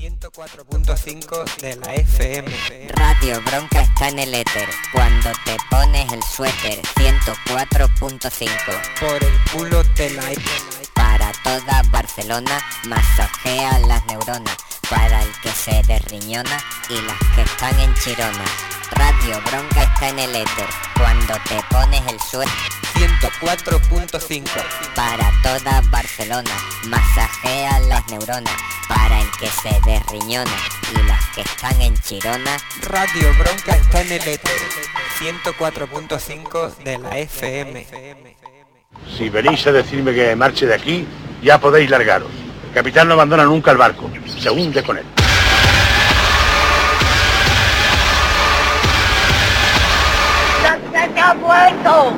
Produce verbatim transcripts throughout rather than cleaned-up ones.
ciento cuatro punto cinco de la F M. Radio Bronca está en el éter cuando te pones el suéter. ciento cuatro punto cinco. Por el culo te la... Para toda Barcelona, masajea las neuronas. Para el que se desriñona y las que están en Chirona. Radio Bronca está en el éter cuando te pones el suéter. ciento cuatro punto cinco. Para toda Barcelona, masajea las neuronas. Para el que se desriñona y las que están en Chirona. Radio Bronca está en el éter ciento cuatro punto cinco de la F M. Si venís a decirme que me marche de aquí, ya podéis largaros. El capitán no abandona nunca el barco, se hunde con él. ¡Ya se te ha muerto!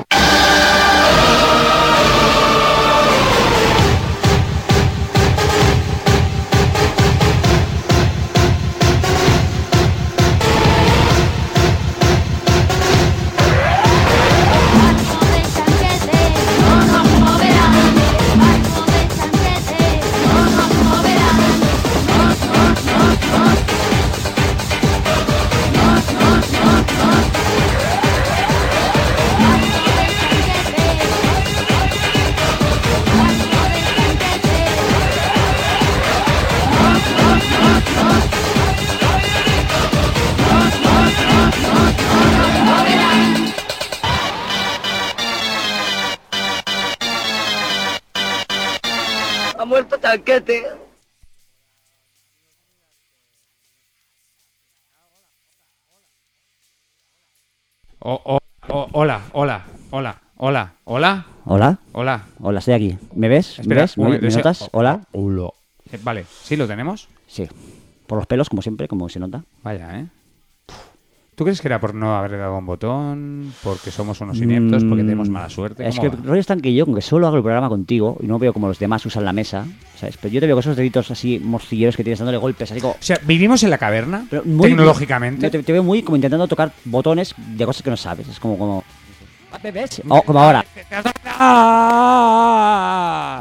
Ha muerto Chanquete. Oh, oh, oh, hola, hola, hola, hola, hola, Hola, hola. hola, estoy aquí. ¿Me ves? ¿Me Espera, ves? un ¿Me, momento, me ese- notas? oh, Hola. oh, hola. Eh, Vale, ¿sí lo tenemos? Sí. Por los pelos, como siempre, como se nota. Vaya, ¿eh? ¿Tú crees que era por no haber dado un botón? ¿Porque somos unos ineptos? ¿Porque tenemos mala suerte? Es ¿Cómo que va? el rollo es tan que yo, aunque solo hago el programa contigo y no veo como los demás usan la mesa, ¿sabes? Pero yo te veo con esos deditos así morcilleros que tienes dándole golpes, así como... O sea, vivimos en la caverna, pero muy- tecnológicamente. Te, te veo muy como intentando tocar botones de cosas que no sabes. Es como... como... ¿Ves? O como ahora. ¡Ah!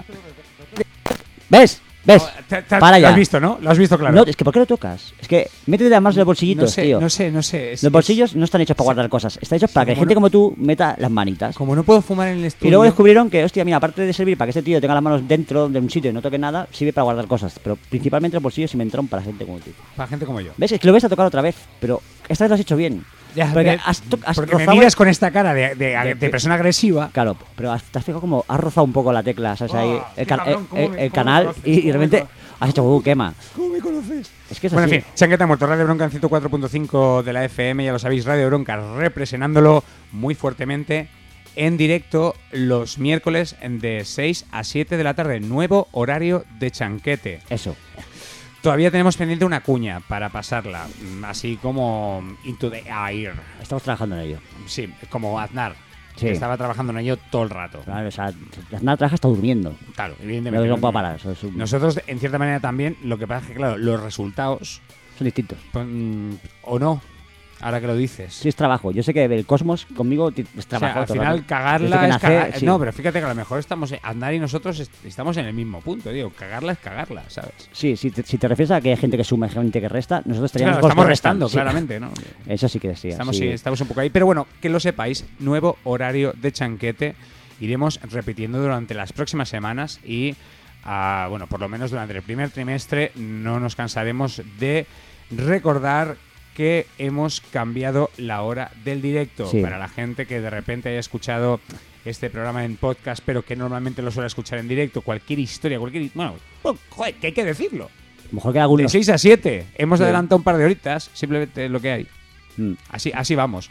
¿Ves? ¿Ves? Te- te- Para Lo ya. has visto, ¿no? Lo has visto claro. No, es que ¿por qué lo tocas? Es que métete además los bolsillitos, no sé, tío. no sé, no sé. Es- Los es- bolsillos no están hechos para guardar cosas. Están hechos para que como gente no- como tú meta las manitas. Como no puedo fumar en el estudio... Y luego descubrieron que, hostia, mira, aparte de servir para que este tío tenga las manos dentro de un sitio y no toque nada, sirve para guardar cosas. Pero principalmente los bolsillos inventaron para gente como tú. Para gente como yo. ¿Ves? Es que lo ves a tocar otra vez, pero esta vez lo has hecho bien. Ya, porque de- has, to- has porque me rozado- miras con esta cara de, de- de de- persona agresiva. Claro, pero has, te has fijado como has rozado un poco la tecla, ¿sabes? Ahí, Oh, el, qué can- cabrón, el- cómo el- me- el cómo me canal conoces, y, y de cómo me repente conoces. has hecho, uh, quema. ¿Cómo me conoces? Es que es Bueno, así. en fin, Chanqueta muerto, Radio Bronca en ciento cuatro punto cinco de la F M, ya lo sabéis, Radio Bronca representándolo muy fuertemente en directo los miércoles de seis a siete de la tarde, nuevo horario de Chanquete. Eso. Todavía tenemos pendiente una cuña para pasarla, mm, así como into the air. Estamos trabajando en ello. Sí, como Aznar, Sí. que estaba trabajando en ello todo el rato. Claro, o sea, nada trabaja está durmiendo. Claro, No, evidentemente. no puedo parar. Eso es un- Nosotros, en cierta manera, también, lo que pasa es que, claro, los resultados, son distintos. pues, mm, o no, ahora que lo dices. Sí, es trabajo. Yo sé que el cosmos conmigo ti- es O sea, trabajo. al todo el final rato. cagarla Desde que es nací, cagar- sí. No, pero fíjate que a lo mejor estamos, Aznar y nosotros est- estamos en el mismo punto, digo, cagarla es cagarla, ¿sabes? Sí, si te, si te refieres a que hay gente que suma y gente que resta, nosotros Claro, estaríamos con los estamos que restan, restando, sí. claramente, ¿no? Eso sí que sí. Estamos, sí. sí, estamos un poco ahí. Pero bueno, que lo sepáis, nuevo horario de Chanquete. Iremos repitiendo durante las próximas semanas y, ah, bueno, por lo menos durante el primer trimestre no nos cansaremos de recordar que hemos cambiado la hora del directo. Sí. Para la gente que de repente haya escuchado este programa en podcast, pero que normalmente lo suele escuchar en directo, cualquier historia, cualquier... Bueno, pues, joder, que hay que decirlo. A lo mejor que De algunos. seis a siete. Hemos Sí. adelantado un par de horitas, simplemente es lo que hay. Mm. Así, así vamos.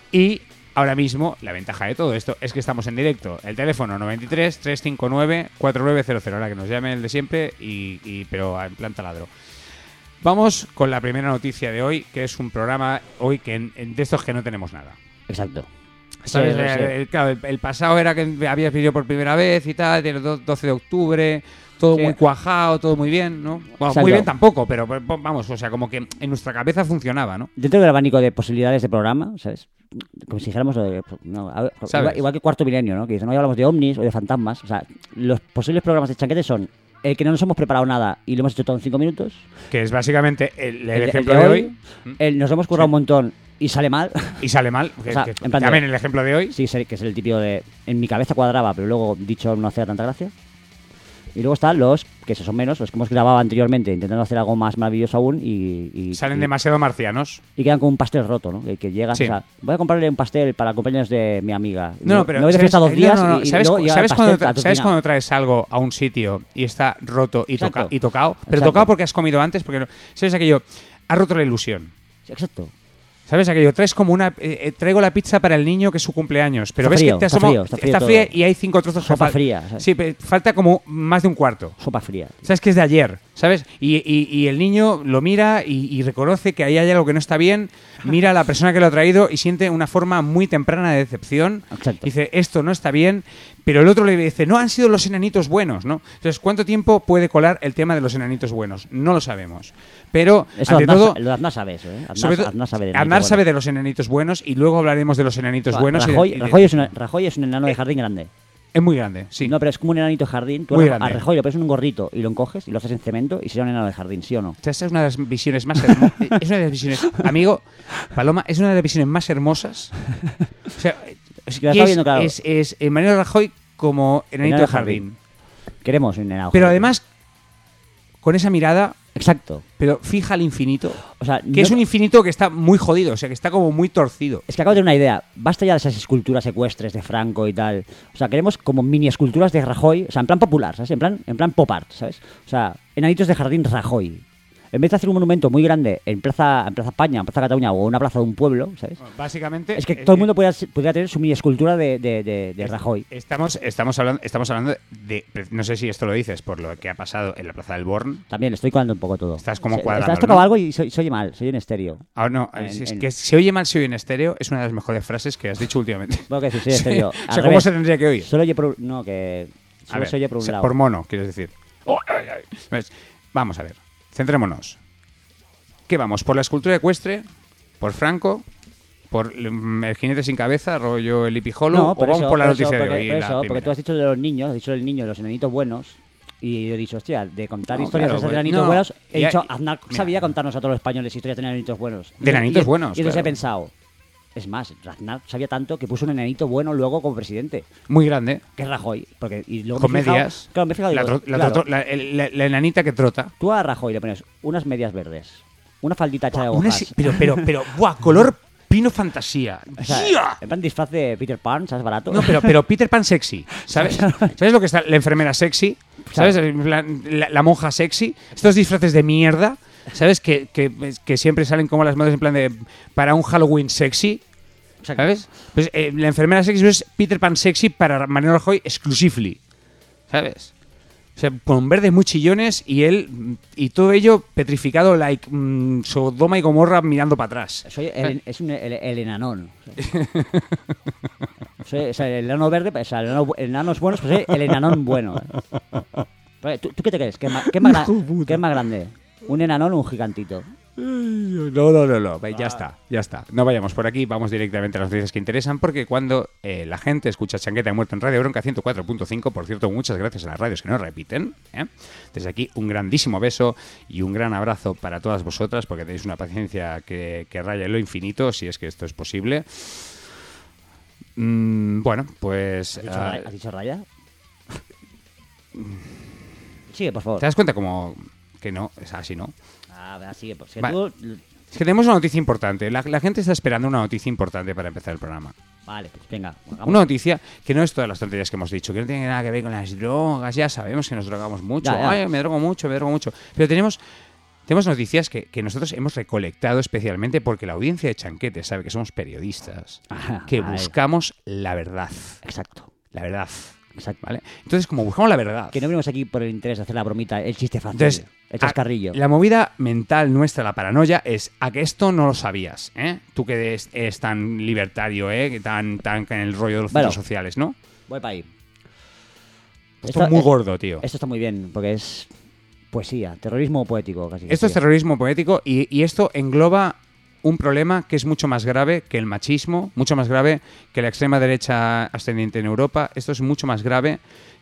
Y ahora mismo, la ventaja de todo esto es que estamos en directo. El teléfono noventa y tres, trescientos cincuenta y nueve, cuarenta y nueve cero cero. Ahora que nos llame el de siempre, y, y- pero en plan taladro. Vamos con la primera noticia de hoy, que es un programa hoy que en- en- de estos que no tenemos nada. Exacto. ¿Sabes? Sí, sí, sí. El, el- claro, el- el pasado era que habías vídeo por primera vez y tal, el do- doce de octubre, todo Sí. muy cuajado, todo muy bien, ¿no? Bueno, Exacto. muy bien tampoco, pero pero, vamos, o sea, como que en nuestra cabeza funcionaba, ¿no? Dentro del abanico de posibilidades de programa, ¿sabes? Como si dijéramos, eh, no, a ver, ¿Sabes? igual, igual que Cuarto Milenio, ¿no? Que dicen, hoy hablamos de ovnis o de fantasmas. O sea, los posibles programas de Chanquete son el que no nos hemos preparado nada y lo hemos hecho todo en cinco minutos. Que es básicamente el, el, El, el ejemplo de hoy. el nos hemos currado Sí. un montón y sale mal. Y sale mal. Que, O sea, que- en plan de- también el ejemplo de hoy. Sí, sé que es el típico de... En mi cabeza cuadraba, pero luego dicho no hacía tanta gracia. Y luego están los, que esos son menos, los que hemos grabado anteriormente intentando hacer algo más maravilloso aún y... y Salen y, demasiado marcianos. y quedan con un pastel roto, ¿no? Que, que llegas, Sí. o sea, voy a comprarle un pastel para el cumpleaños de mi amiga. No, no, pero me voy de ¿sabes- fiesta dos no, días no, no, y, y ¿sabes, luego cu- llega ¿sabes el cuando, pastel tra- atucinado. ¿sabes cuando traes algo a un sitio y está roto y, toca, Exacto. y tocado? Pero Exacto. tocado porque has comido antes, porque no, ¿sabes aquello? Ha roto la ilusión. Sí, exacto. ¿Sabes aquello? Traes como una... eh, eh, traigo la pizza para el niño que es su cumpleaños, pero Está ves frío, que te has está tomado- frío, está frío todo. y hay cinco trozos que Sopa fal- fría, ¿sabes? Sí, pero falta como más de un cuarto. Sopa fría. ¿Sabes que es de ayer? ¿Sabes? Y, y- y el niño lo mira y, y reconoce que ahí hay algo que no está bien, mira a la persona que lo ha traído y siente una forma muy temprana de decepción. Exacto. Dice, esto no está bien, pero el otro le dice, no, han sido los enanitos buenos, ¿no? Entonces, ¿cuánto tiempo puede colar el tema de los enanitos buenos? No lo sabemos. Pero, Eso ante Aznar, todo... sa- lo de Aznar sabe eso, ¿eh? Aznar, sobre todo- Aznar sabe de Aznar enanitos sabe buenos. de los enanitos buenos y luego hablaremos de los enanitos Ra- buenos. y de- Rajoy, y de- Rajoy es una- Rajoy es un enano de jardín grande. es muy grande, sí. No, pero es como un enanito de jardín. Tú Muy a- a grande. Rajoy le pones en un gorrito y lo encoges y lo haces en cemento y será un enano de jardín, ¿sí o no? O sea, esa es una de las visiones más hermosas. Es una de las visiones, amigo, Paloma, es una de las visiones más hermosas. O sea, es, Que la y está es, viendo, claro. es, es eh, Mariano Rajoy como enanito Enano de de jardín. jardín. Queremos un enano. Pero jardín. además, con esa mirada, Exacto. pero fija al infinito. O sea, Que no- es un infinito que está muy jodido, o sea, que está como muy torcido. Es que acabo de tener una idea. Basta ya de esas esculturas ecuestres de Franco y tal. O sea, queremos como mini esculturas de Rajoy. O sea, en plan popular, ¿sabes? En plan, en plan pop art, ¿sabes? O sea, enanitos de jardín Rajoy. En vez de hacer un monumento muy grande en Plaza, en Plaza España, en Plaza Cataluña o una plaza de un pueblo, ¿sabes? Básicamente... Es que todo el mundo podría, podría tener su mini escultura de, de, de, de Rajoy. Estamos, estamos, hablando, estamos hablando de... No sé si esto lo dices por lo que ha pasado en la Plaza del Born. También estoy cuadrando un poco todo. Estás como Se- cuadrando, Has tocado ¿no? algo y se, se oye mal, se oye en estéreo. Ah, no, En- es, es en- que se oye mal, se oye en estéreo, es una de las mejores frases que has dicho últimamente. Bueno, que decir, se oye en estéreo. O Al sea, ¿cómo revés. se tendría que oír? Solo oye por un... No, que... A Solo ver, se oye por o un sea, lado. por mono, quieres decir. ¿Ves? Vamos a ver, centrémonos. ¿Qué vamos? ¿Por la escultura ecuestre? ¿Por Franco? ¿Por mm, el jinete sin cabeza, rollo el Hippie Hollow? No, ¿O por vamos eso, por la por eso, noticia porque, de hoy? por la eso, porque primera? tú has dicho de los niños, has dicho del niño, de los enanitos buenos. Y yo he dicho, hostia, de contar No, historias claro, de esos pues, enanitos no, buenos. He y- dicho, y- Aznar mira. sabía contarnos a todos los españoles historias de enanitos buenos. De enanitos Y- buenos, Y entonces claro. he pensado, es más, Aznar sabía tanto que puso un enanito bueno luego como presidente, Muy grande, que es Rajoy. Porque, y luego con me he fijado- medias. Claro, me he fijado, la, digo, tro- la claro, tro- la- el- la- la enanita que trota. tú a Rajoy le pones unas medias verdes, una faldita hecha de Una hojas. si- pero, pero, pero, ¡buah! Color pino fantasía. O sea, ¡Ya! en plan disfraz de Peter Pan, ¿sabes? Barato. No, pero, pero Peter Pan sexy, ¿sabes? ¿Sabes lo que está la enfermera sexy? ¿Sabes? La, la- la monja sexy. Estos disfraces de mierda, ¿sabes? Que, que, que siempre salen como las modas en plan de para un Halloween sexy, Exacto. ¿sabes? Pues eh, la enfermera sexy es Peter Pan sexy para Mariano Rajoy exclusively, ¿sabes? O sea, con verdes muy chillones y él mm, y todo ello petrificado like mm, Sodoma y Gomorra mirando para atrás. Soy el, es un, el, el enanón. Soy, o sea, el enano verde, o sea, el enano, el enano es bueno, pues soy el enanón bueno. ¿eh? Pero, ¿Tú, ¿Tú qué te crees? ¿Qué es más, qué es más, gra- qué es más grande? ¿Un enanón o un gigantito? No, no, no, no. Ya está, ya está. No vayamos por aquí, vamos directamente a las noticias que interesan, porque cuando eh, la gente escucha Changueta de Muerto en Radio Bronca ciento cuatro punto cinco, por cierto, muchas gracias a las radios que nos repiten, ¿eh? Desde aquí, un grandísimo beso y un gran abrazo para todas vosotras, porque tenéis una paciencia que, que raya en lo infinito, si es que esto es posible. Mm, bueno, pues... ¿Has dicho, ah, Raya- ¿has dicho Raya? Sigue, por favor. ¿te das cuenta como que no? Es así, ¿no? Ah, venga, sigue. Pues, que Vale. tú- Es que tenemos una noticia importante. La, la gente está esperando una noticia importante para empezar el programa. Vale, pues venga. hagamos- Una noticia que no es todas las tonterías que hemos dicho, que no tiene nada que ver con las drogas, ya sabemos que nos drogamos mucho, Ya, ya. ay, me drogo mucho, me drogo mucho. Pero tenemos, tenemos noticias que, que nosotros hemos recolectado especialmente porque la audiencia de Chanquete sabe que somos periodistas, Ajá, que vale. buscamos la verdad. Exacto. La verdad. Exacto. ¿Vale? Entonces, como buscamos la verdad... Que no venimos aquí por el interés de hacer la bromita, el chiste fácil, Entonces, el chascarrillo. a- la movida mental nuestra, la paranoia, es a que esto no lo sabías, ¿eh? Tú que eres, eres tan libertario, ¿eh? Que tan, tan en el rollo de los Bueno. centros sociales, ¿no? Voy para ahí. Esto es muy es- gordo, tío. Esto está muy bien, porque es poesía, terrorismo poético casi. Esto es casi. terrorismo poético y, y esto engloba un problema que es mucho más grave que el machismo, mucho más grave que la extrema derecha ascendiente en Europa. Esto es mucho más grave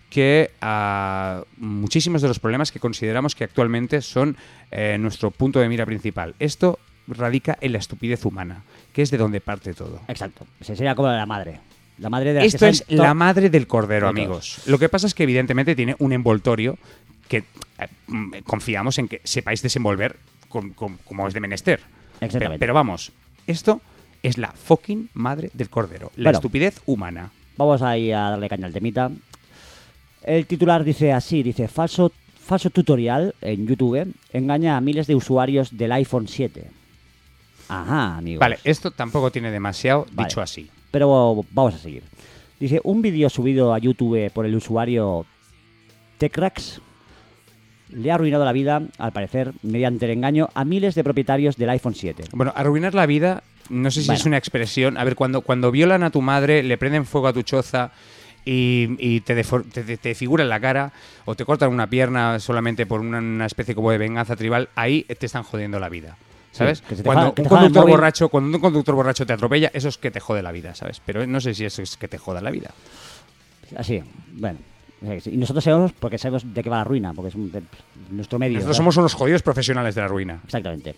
que a muchísimos de los problemas que consideramos que actualmente son eh, nuestro punto de mira principal. Esto radica en la estupidez humana, que es de donde parte todo. Exacto. Ese sería como la madre. La madre de las Esto que es salen la to- madre del cordero, de amigos. Lo que pasa es que evidentemente tiene un envoltorio que eh, mm, confiamos en que sepáis desenvolver con- con- como es de menester. Exactamente. Pero, pero vamos, esto es la fucking madre del cordero. La Bueno. estupidez humana. Vamos ahí a darle caña al temita. El titular dice así, dice, falso, falso tutorial en YouTube engaña a miles de usuarios del iPhone siete. Ajá, amigos. Vale, esto tampoco tiene demasiado Vale. dicho así. Pero vamos a seguir. Dice, un vídeo subido a YouTube por el usuario Techrax le ha arruinado la vida, al parecer, mediante el engaño a miles de propietarios del iPhone siete. Bueno, arruinar la vida, no sé si Bueno. es una expresión. A ver, cuando, cuando violan a tu madre, le prenden fuego a tu choza y, y te, defor- te, te, te figuran la cara o te cortan una pierna solamente por una, una especie como de venganza tribal, ahí te están jodiendo la vida. ¿Sabes? Sí, que se te cuando jodan- que un te jodan el conductor móvil. borracho, cuando un conductor borracho te atropella, eso es que te jode la vida, ¿sabes? Pero no sé si eso es que te joda la vida. Así, bueno. Y nosotros sabemos porque sabemos de qué va la ruina, porque es un- de- nuestro medio. Nosotros ¿verdad? somos unos jodidos profesionales de la ruina. Exactamente.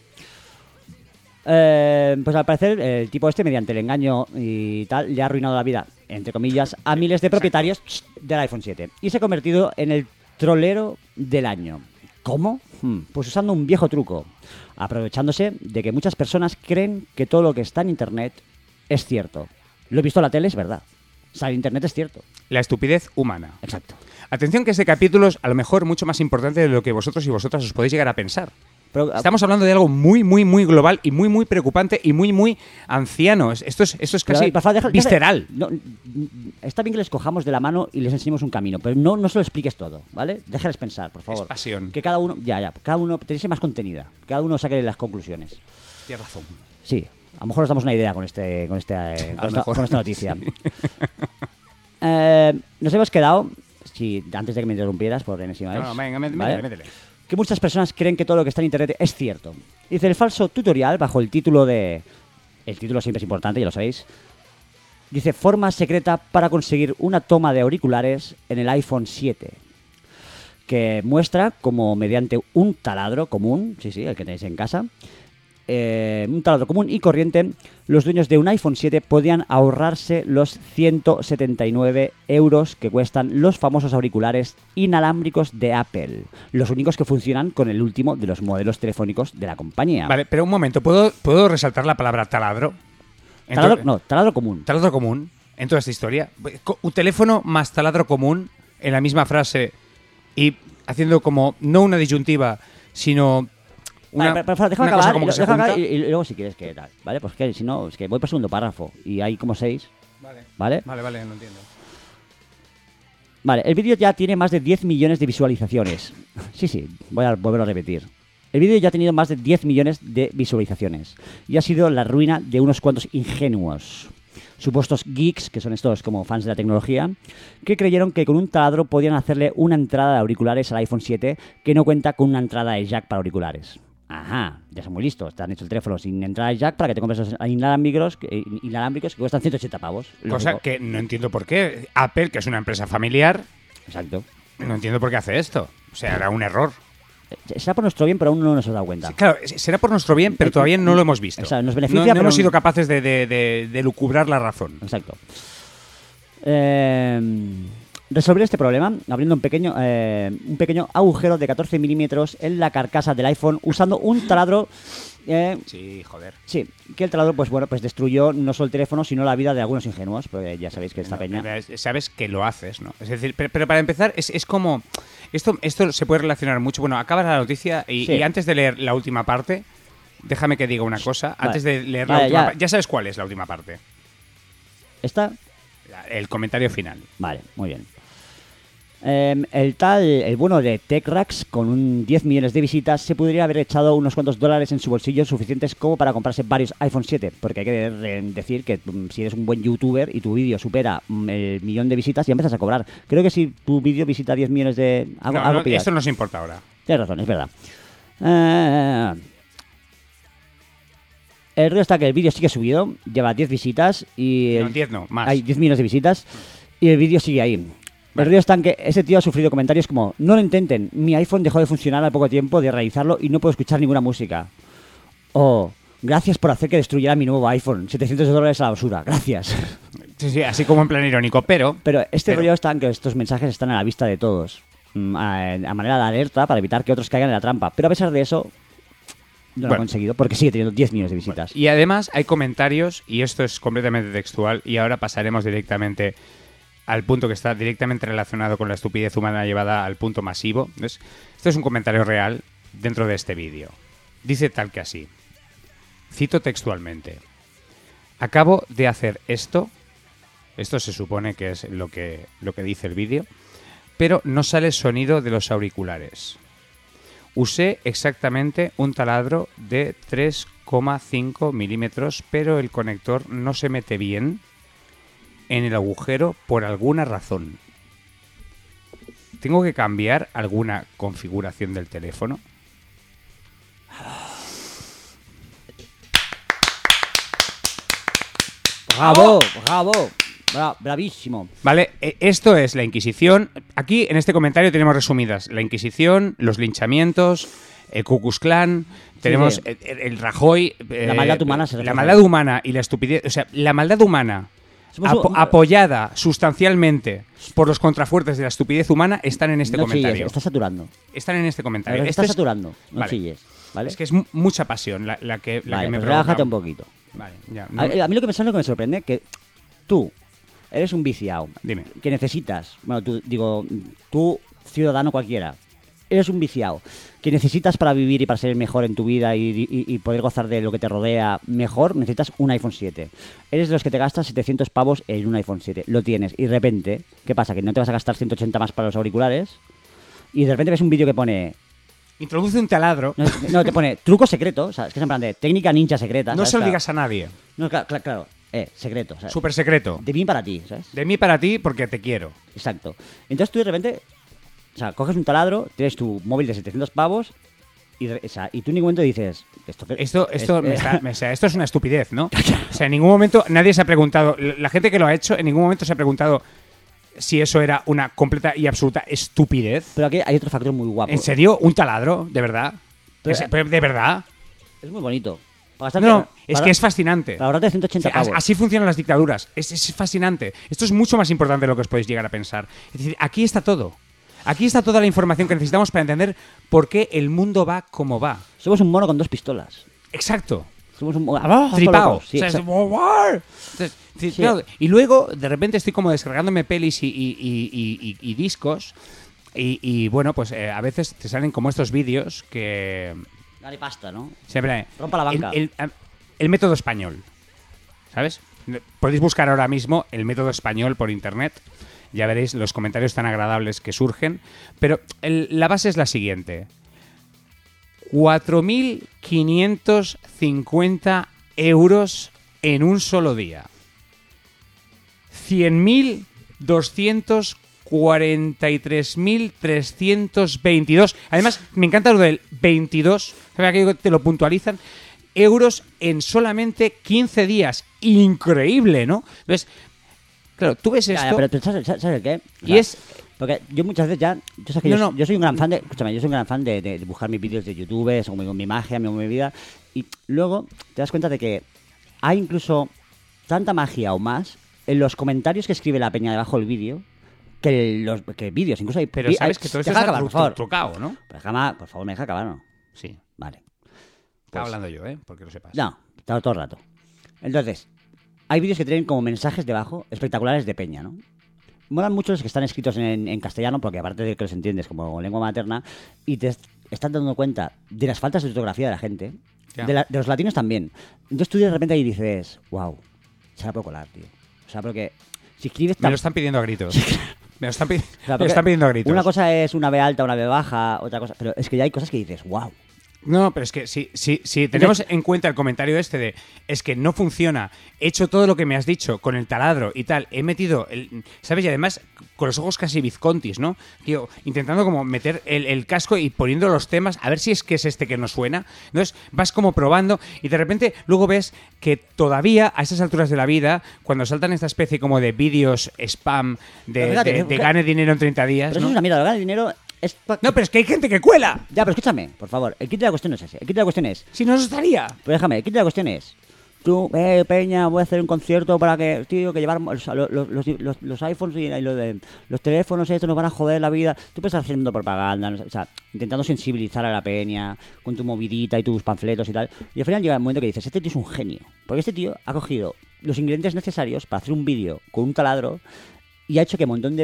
Eh, pues al parecer el tipo este, mediante el engaño y tal, le ha arruinado la vida, entre comillas, a miles de propietarios del iPhone siete. Y se ha convertido en el trolero del año. ¿Cómo? Hmm, Pues usando un viejo truco, aprovechándose de que muchas personas creen que todo lo que está en Internet es cierto. Lo he visto en la tele, es verdad. O sea, en Internet es cierto. La estupidez humana. Exacto. Atención que este capítulo es a lo mejor mucho más importante de lo que vosotros y vosotras os podéis llegar a pensar. Pero, Estamos hablando de algo muy, muy, muy global y muy, muy preocupante y muy, muy anciano. Es- Esto es, esto es Pero, casi por favor, deja- deja- visceral. no, mm, está bien que les cojamos de la mano y les enseñemos un camino, pero no, no se lo expliques todo, ¿vale? Déjales pensar, por favor. Es pasión. Que cada uno, ya, ya, cada uno, tenéis más contenida. Cada uno saque las conclusiones. Tienes razón. Sí, a lo mejor nos damos una idea con este, con este, eh, A con, lo esta, mejor. con esta noticia. Eh, nos hemos quedado, si antes de que me interrumpieras, por enésima vez, No, no, venga, métele, ¿vale? métele. Que muchas personas creen que todo lo que está en Internet es cierto. Dice el falso tutorial bajo el título de... El título siempre es importante, ya lo sabéis. Dice, forma secreta para conseguir una toma de auriculares en el iPhone siete. Que muestra como mediante un taladro común, sí, sí, el que tenéis en casa, eh, un taladro común y corriente, los dueños de un iPhone siete podían ahorrarse los ciento setenta y nueve euros que cuestan los famosos auriculares inalámbricos de Apple, los únicos que funcionan con el último de los modelos telefónicos de la compañía. Vale, pero un momento, ¿puedo, ¿puedo resaltar la palabra taladro? En Taladro, to- no, taladro común. Taladro común en toda esta historia. Co- Un teléfono más taladro común en la misma frase y haciendo como, no una disyuntiva, sino una, Vale, pero, pero déjame una cosa acabar, como y, que se déjame junta. acabar y, y luego si quieres que tal, ¿vale? Pues que si no, es que voy por segundo párrafo y hay como seis, Vale, ¿vale? vale, vale, no entiendo. Vale, el vídeo ya tiene más de diez millones de visualizaciones. Sí, sí, voy a volverlo a repetir. El vídeo ya ha tenido más de diez millones de visualizaciones y ha sido la ruina de unos cuantos ingenuos, supuestos geeks, que son estos como fans de la tecnología, que creyeron que con un taladro podían hacerle una entrada de auriculares al iPhone siete que no cuenta con una entrada de jack para auriculares. Ajá, ya son muy listos. Te han hecho el teléfono sin entrada de jack para que te compres los inalámbricos, que- inalámbricos que cuestan ciento ochenta pavos. Cosa Lógico. que no entiendo por qué. Apple, que es una empresa familiar, Exacto. no entiendo por qué hace esto. O sea, era un error. Eh, Será por nuestro bien, pero aún no nos hemos dado cuenta. Sí, claro, será por nuestro bien, pero todavía no lo hemos visto. O sea, nos beneficia, no, no pero hemos no- sido capaces de, de, de, de lucubrar la razón. Exacto. Eh, resolver este problema abriendo un pequeño, eh, un pequeño agujero de catorce milímetros en la carcasa del iPhone usando un taladro. eh, Sí, joder. sí, que el taladro pues bueno pues destruyó no solo el teléfono sino la vida de algunos ingenuos, porque ya sabéis que esta peña. Sabes que lo haces, ¿no? Es decir, pero, pero para empezar, es, es como... Esto, esto se puede relacionar mucho. Bueno, acaba la noticia y, Sí. y antes de leer la última parte, déjame que diga una cosa. Vale. Antes de leer la Vale, última ya. parte... Ya sabes cuál es la última parte. ¿Esta? La- El comentario final. Vale, muy bien. Eh, el tal, el bueno de Techrax, con un diez millones de visitas, se podría haber echado unos cuantos dólares en su bolsillo suficientes como para comprarse varios iPhone siete. Porque hay que eh, decir que mm, si eres un buen youtuber y tu vídeo supera mm, el millón de visitas, ya empiezas a cobrar. Creo que si tu vídeo visita diez millones de... Algo, No, algo no, pillas. esto no nos importa ahora. Tienes razón, es verdad. Eh, el río está que el vídeo sigue subido, lleva diez visitas y... No, el- diez no, más. Hay diez millones de visitas y el vídeo sigue ahí. El río está en que ese tío ha sufrido comentarios como: no lo intenten, mi iPhone dejó de funcionar al poco tiempo de realizarlo y no puedo escuchar ninguna música. O gracias por hacer que destruyera mi nuevo iPhone, setecientos dólares a la basura, gracias. Sí, sí, así como en plan irónico, pero... Pero este pero- rollo está en que estos mensajes están a la vista de todos, mm, a, a manera de alerta para evitar que otros caigan en la trampa. Pero a pesar de eso, no lo Bueno. ha conseguido porque sigue teniendo diez millones de visitas. Y además hay comentarios, y esto es completamente textual, y ahora pasaremos directamente al punto que está directamente relacionado con la estupidez humana llevada al punto masivo. ¿Ves? Esto es un comentario real dentro de este vídeo. Dice tal que así. Cito textualmente. Acabo de hacer esto. Esto se supone que es lo que, lo que dice el vídeo. Pero no sale sonido de los auriculares. Usé exactamente un taladro de tres coma cinco milímetros, pero el conector no se mete bien en el agujero por alguna razón. ¿Tengo que cambiar alguna configuración del teléfono? ¡Bravo! ¡Bravo! Bra- bravísimo. Vale, e- esto es la Inquisición. Aquí en este comentario tenemos resumidas la Inquisición, los linchamientos, el Ku Klux Klan, tenemos sí. el, el- el Rajoy, eh, La maldad humana se la refleja maldad ahí. humana y la estupidez, o sea, la maldad humana Somos apo- un- apoyada sustancialmente por los contrafuertes de la estupidez humana están en este no comentario. chilles, estás saturando. Están en este comentario. Pero Esto estás es- saturando, no Vale. chilles. ¿Vale? Es que es mu- mucha pasión la, la que, la Vale, que me pues provoca. relájate un poquito. Vale, ya. no- A, a mí lo que me, lo que me sorprende es que tú eres un viciado. Dime. Que necesitas, bueno, tú, digo, tú, ciudadano cualquiera, eres un viciado que necesitas para vivir y para ser mejor en tu vida y, y- y poder gozar de lo que te rodea mejor, necesitas un iPhone siete. Eres de los que te gastas setecientos pavos en un iPhone siete. Lo tienes y de repente, ¿qué pasa? Que no te vas a gastar ciento ochenta más para los auriculares y de repente ves un vídeo que pone... Introduce un taladro. No, no, te pone truco secreto, o sea, es que es en plan de técnica ninja secreta. No ¿sabes? se lo Claro. digas a nadie. No, claro, claro, claro. Eh, secreto, ¿sabes? Súper secreto. De mí para ti, ¿sabes? De mí para ti porque te quiero. Exacto. Entonces tú de repente, o sea, coges un taladro, tienes tu móvil de setecientos pavos y, de- o sea, y tú en ningún momento dices... Esto, qué- Esto, esto, es- me eh, está- me- o sea, esto es una estupidez, ¿no? O sea, en ningún momento nadie se ha preguntado, la gente que lo ha hecho, en ningún momento se ha preguntado si eso era una completa y absoluta estupidez. Pero aquí hay otro factor muy guapo. ¿En serio? ¿Un taladro? ¿De verdad? Pero- ¿Es- pero ¿De verdad? Es muy bonito. Para gastarte- No, es para- que es fascinante. Para ahorrarte ciento ochenta Sí, as- pavos. así funcionan las dictaduras. Es, es fascinante. Esto es mucho más importante de lo que os podéis llegar a pensar. Es decir, aquí está todo. Aquí está toda la información que necesitamos para entender por qué el mundo va como va. Somos un mono con dos pistolas. Exacto. Somos un mono... ¡Ah, Tripao. locos! Sí, O sea, es exacto. como, "War". Entonces, sí, Sí. claro, y luego, de repente, estoy como descargándome pelis y, y- y- y- y- y discos. Y, y, bueno, pues eh, a veces te salen como estos vídeos que. Dale pasta, ¿no? Siempre. Rompa la banca. El, el- el método español. ¿Sabes? Podéis buscar ahora mismo el método español por internet. Ya veréis los comentarios tan agradables que surgen. Pero el- la base es la siguiente. cuatro mil quinientos cincuenta euros en un solo día. cien mil doscientos cuarenta y tres mil trescientos veintidós. Además, me encanta lo del veintidós. ¿Sabes que te lo puntualizan? Euros en solamente quince días. Increíble, ¿no? Entonces, claro, tú ves Ya, esto... ya, pero tú ¿sabes, sabes el qué? O Y sea, es- Porque yo muchas veces ya... Yo, sé que No, yo, no. yo soy un gran fan de... Escúchame, yo soy un gran fan de, de- de buscar mis vídeos de YouTube, con mi, mi magia, mi movida. Y luego te das cuenta de que hay incluso tanta magia o más en los comentarios que escribe la peña debajo del vídeo que los que vídeos. Incluso hay... Pero vi- sabes hay- que todo esto Deja está acabar, tru- por favor. tru- trucado, ¿no? Pero déjame- por favor, me deja acabar, ¿no? Sí. Vale. Estaba Pues- hablando yo, ¿eh? Porque lo sepas. No, todo, todo el rato. Entonces, hay vídeos que tienen como mensajes debajo espectaculares de peña, ¿no? Molan mucho los que están escritos en, en castellano, porque aparte de que los entiendes como lengua materna, y te est- estás dando cuenta de las faltas de ortografía de la gente, Ya. de, la- de los latinos también. Entonces tú de repente ahí dices, wow, se la puedo colar, tío. O sea, porque si escribes Me tan... lo están pidiendo a gritos. Me lo están, pi- o sea, me lo porque están pidiendo a gritos. Una cosa es una B alta, una B baja, otra cosa... Pero es que ya hay cosas que dices, wow. No, pero es que si, si, si tenemos en cuenta el comentario este de es que no funciona, he hecho todo lo que me has dicho con el taladro y tal, he metido, el, ¿sabes? Y además con los ojos casi bizcontis, ¿no? Tío, intentando como meter el, el casco y poniendo los temas, a ver si es que es este que nos suena. Entonces vas como probando y de repente luego ves que todavía a esas alturas de la vida, cuando saltan esta especie como de vídeos spam de, Pero fíjate, de, de fíjate. gane dinero en treinta días, Pero ¿no? eso es una mierda, lo que gana dinero es... pa- No, pero es que hay gente que cuela. Ya, pero escúchame, por favor. El kit de la cuestión no es ese. El kit de la cuestión es... Si no, no estaría. Pero déjame, el kit de la cuestión es... Tú, eh, Peña, voy a hacer un concierto para que, tío, que llevar los, los, los, los, los iPhones y, y los, de, los teléfonos estos nos van a joder la vida. Tú puedes estar haciendo propaganda, no sé, o sea, intentando sensibilizar a la peña con tu movidita y tus panfletos y tal. Y al final llega el momento que dices, este tío es un genio. Porque este tío ha cogido los ingredientes necesarios para hacer un vídeo con un taladro y ha hecho que un montón de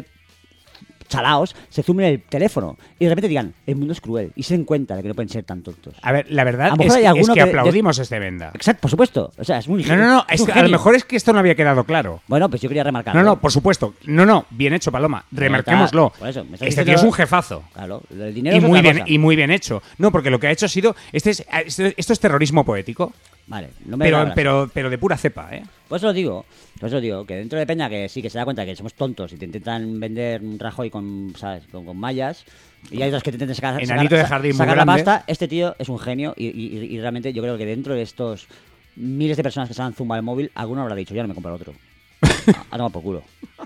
chalaos se zoomen el teléfono y de repente digan, el mundo es cruel y se den cuenta de que no pueden ser tan tontos. A ver, la A verdad lo es, mejor hay que- es alguno que que- aplaudimos este venda. Exacto, por supuesto. O sea, es muy No, no, no, es es un que a lo genio. mejor es que esto no había quedado claro. Bueno, pues yo quería remarcarlo. No, no, por supuesto. No, no, bien hecho, Paloma. Remarquémoslo. Por eso, me estás Este diciendo- tío es un jefazo. Claro, el dinero Y es muy, otra bien, cosa. y muy bien hecho. No, porque lo que ha hecho ha sido... Este es, este- esto es terrorismo poético, Vale, no me pero, hablas. pero, pero de pura cepa, ¿eh? Por eso lo digo, por eso digo, que dentro de Peña que sí, que se da cuenta que somos tontos y te intentan vender un Rajoy con, ¿sabes? con, con mallas, y hay otros que te intentan sacar, sacar, Enanito de sa- jardín muy sacar la grande. pasta, este tío es un genio y, y- y realmente yo creo que dentro de estos miles de personas que se han zumbado el móvil, alguno habrá dicho, ya no me compro otro. A tomar por culo.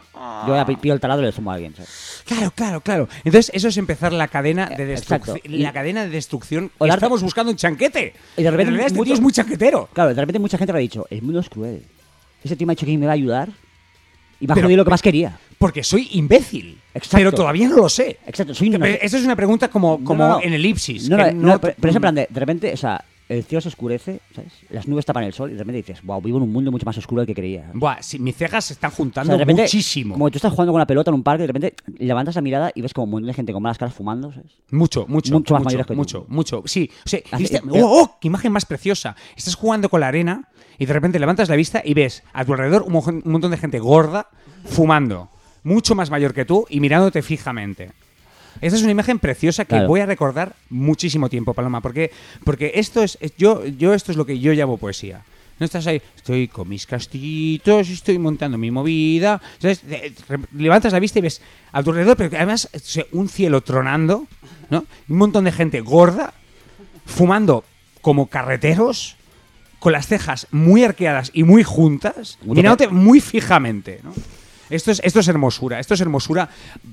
Yo ya pi- pillo el taladro y le zumbo a alguien, ¿sabes? Claro, claro, claro. Entonces eso es empezar la cadena de Eh, exacto. destrucción. La Y- cadena de destrucción. O la- Estamos buscando un chanquete. Y de repente en realidad este mucho- tío es muy chanquetero. Claro, de repente mucha gente habrá dicho, el mundo es cruel. Ese tío me ha dicho que me va a ayudar y me ha Pero- jodido lo que más quería. Porque soy imbécil. Exacto. Pero todavía no lo sé. Exacto, soy Pero inocente. Esa es una pregunta como, No, como no, no. en elipsis. No, que no, no, te- pero, pero es en plan de, de repente, o sea, el cielo se oscurece, ¿sabes? Las nubes tapan el sol y de repente dices, wow, vivo en un mundo mucho más oscuro del que creía. Buah, si mis cejas se están O juntando sea, de repente, muchísimo. como que tú estás jugando con la pelota en un parque y de repente levantas la mirada y ves como un montón de gente con malas caras fumando, ¿sabes? Mucho, mucho, Mucho más mucho, mayores que tú. mucho, mucho. Sí, o sea, Así- ¿viste? eh, ¡Oh, oh! ¡Qué imagen más preciosa! Estás jugando con la arena y de repente levantas la vista y ves a tu alrededor un, mojo- un montón de gente gorda fumando, mucho más mayor que tú y mirándote fijamente. Esta es una imagen preciosa que Claro. voy a recordar muchísimo tiempo, Paloma, porque, porque esto es, es- yo, yo esto es lo que yo llamo poesía. No estás ahí, estoy con mis castillitos, estoy montando mi movida. ¿Sabes? De- re- levantas la vista y ves a tu alrededor, pero que además o sea, un cielo tronando, ¿no? Un montón de gente gorda, fumando como carreteros, con las cejas muy arqueadas y muy juntas, Mucho mirándote muy fijamente, ¿no? Esto es, esto es hermosura, esto es hermosura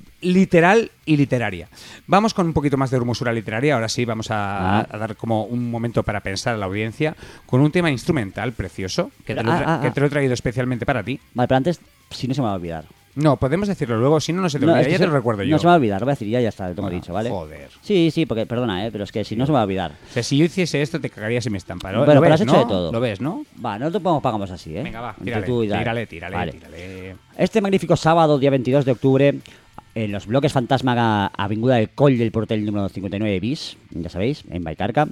literal y literaria. Vamos con un poquito más de hermosura literaria, ahora sí vamos a, Ah. a dar como un momento para pensar a la audiencia con un tema instrumental precioso que te, lo, Ah, tra- ah, que ah. te lo he traído especialmente para ti. Vale, pero antes, si no se me va a olvidar. No, podemos decirlo luego, si no, no se te No, olvida, es que ya se- te lo recuerdo yo. No se me va a olvidar, lo voy a decir ya, ya está, lo tengo Ah, dicho, ¿vale? joder. Sí, sí, porque, perdona, ¿eh? Pero es que si no se me va a olvidar. O sea, si yo hiciese esto te cagarías si me estampa. ¿Lo, Bueno, lo pero ves, has hecho ¿no? de todo. Lo ves, ¿no? Va, no te pongamos, pagamos así, ¿eh? Venga, va, Entre tírale, tú y tal. tírale, tírale, Vale. tírale. Este magnífico sábado, día veintidós de octubre, en los bloques Fantasma, Avinguda del Coll del Portel número cincuenta y nueve bis, ya sabéis, en Baicarca.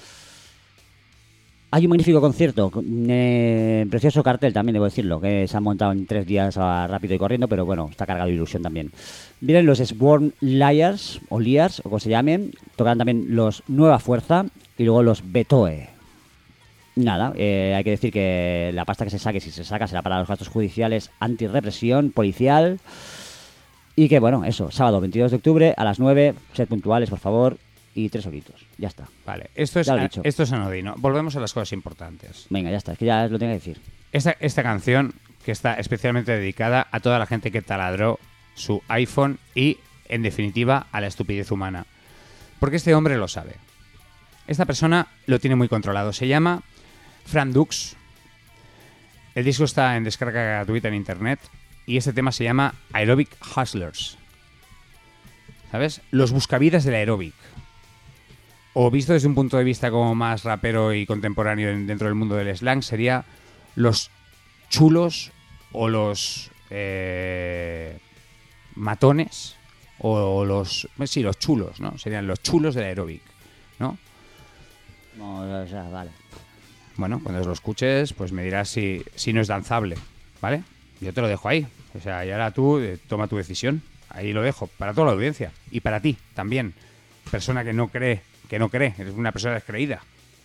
Hay un magnífico concierto, eh, precioso cartel también, debo decirlo, que se han montado en tres días a rápido y corriendo, pero bueno, está cargado de ilusión también. Vienen los Sworn Liars, o Liars, o como se llamen, tocarán también los Nueva Fuerza y luego los Betoe. Nada, eh, hay que decir que la pasta que se saque, si se saca, será para los gastos judiciales, antirrepresión, policial. Y que bueno, eso, sábado veintidós de octubre a las nueve, sed puntuales, por favor, y tres horitos. Ya está. Vale, esto es, Ya lo he dicho. esto es anodino. Volvemos a las cosas importantes. Venga, ya está, es que ya lo tengo que decir. Esta, esta canción que está especialmente dedicada a toda la gente que taladró su iPhone y, en definitiva, a la estupidez humana. Porque este hombre lo sabe. Esta persona lo tiene muy controlado. Se llama Fran Dux. El disco está en descarga gratuita en internet y este tema se llama Aerobic Hustlers. ¿Sabes? Los buscavidas del aerobic. O visto desde un punto de vista como más rapero y contemporáneo en- dentro del mundo del slang, sería los chulos o los eh, matones o los... Sí, los chulos, ¿no? Serían los chulos del aerobic, ¿no? No, o sea, vale. Bueno, cuando lo escuches, pues me dirás si, si no es danzable, ¿vale? Yo te lo dejo ahí. O sea, y ahora tú eh, toma tu decisión. Ahí lo dejo, para toda la audiencia. Y para ti también, persona que no cree que no cree, eres una persona descreída.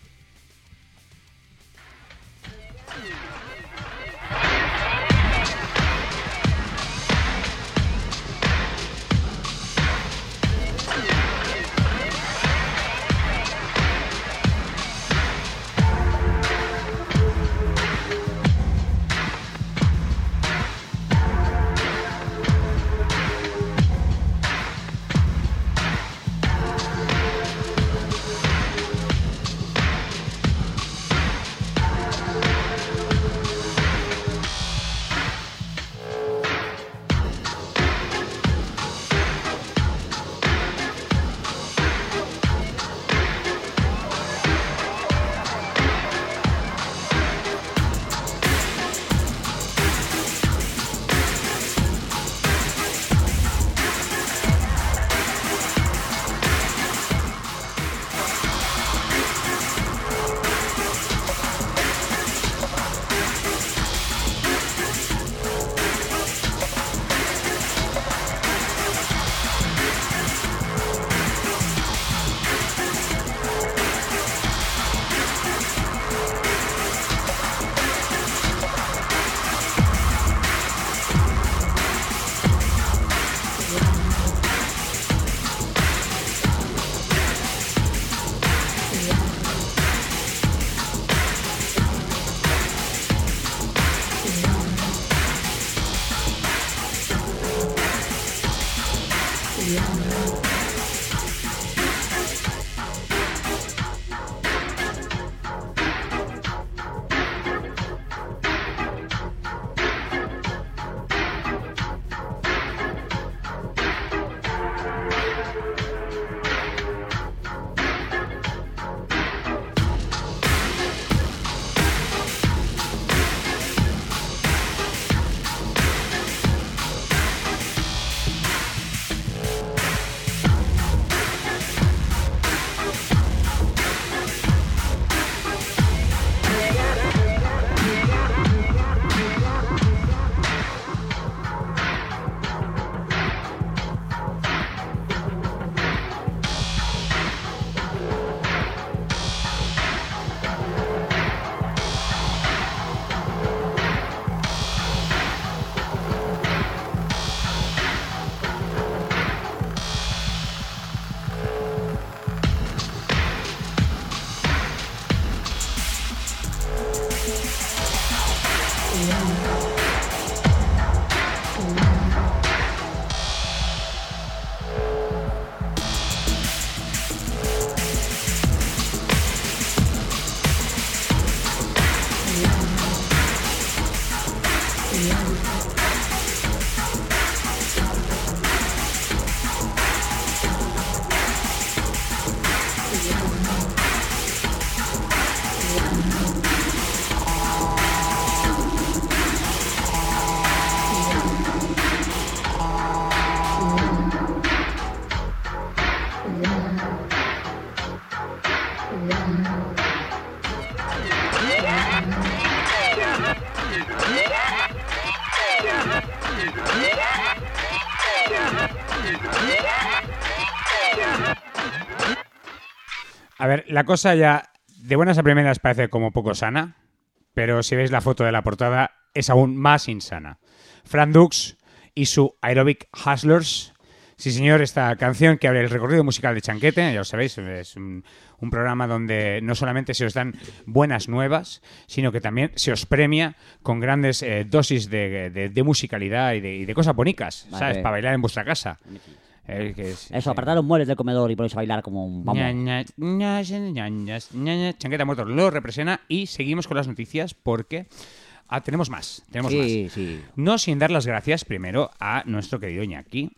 A ver, la cosa ya de buenas a primeras parece como poco sana, pero si veis la foto de la portada es aún más insana. Fran Dux y su Aerobic Hustlers. Sí, señor, esta canción que abre el recorrido musical de Chanquete, ya lo sabéis, es un, un programa donde no solamente se os dan buenas nuevas, sino que también se os premia con grandes eh, dosis de, de, de musicalidad y de, y de cosas bonicas, vale. ¿Sabes? Para bailar en vuestra casa. Eh, que es, Eso, apartar los muebles del comedor y ponerse a bailar como un... Vamos. Ña, ña, ña, ña, ña, Chanquete Muerto lo representa y seguimos con las noticias porque ah, tenemos más, tenemos sí, más. Sí. No sin dar las gracias primero a nuestro querido Iñaki,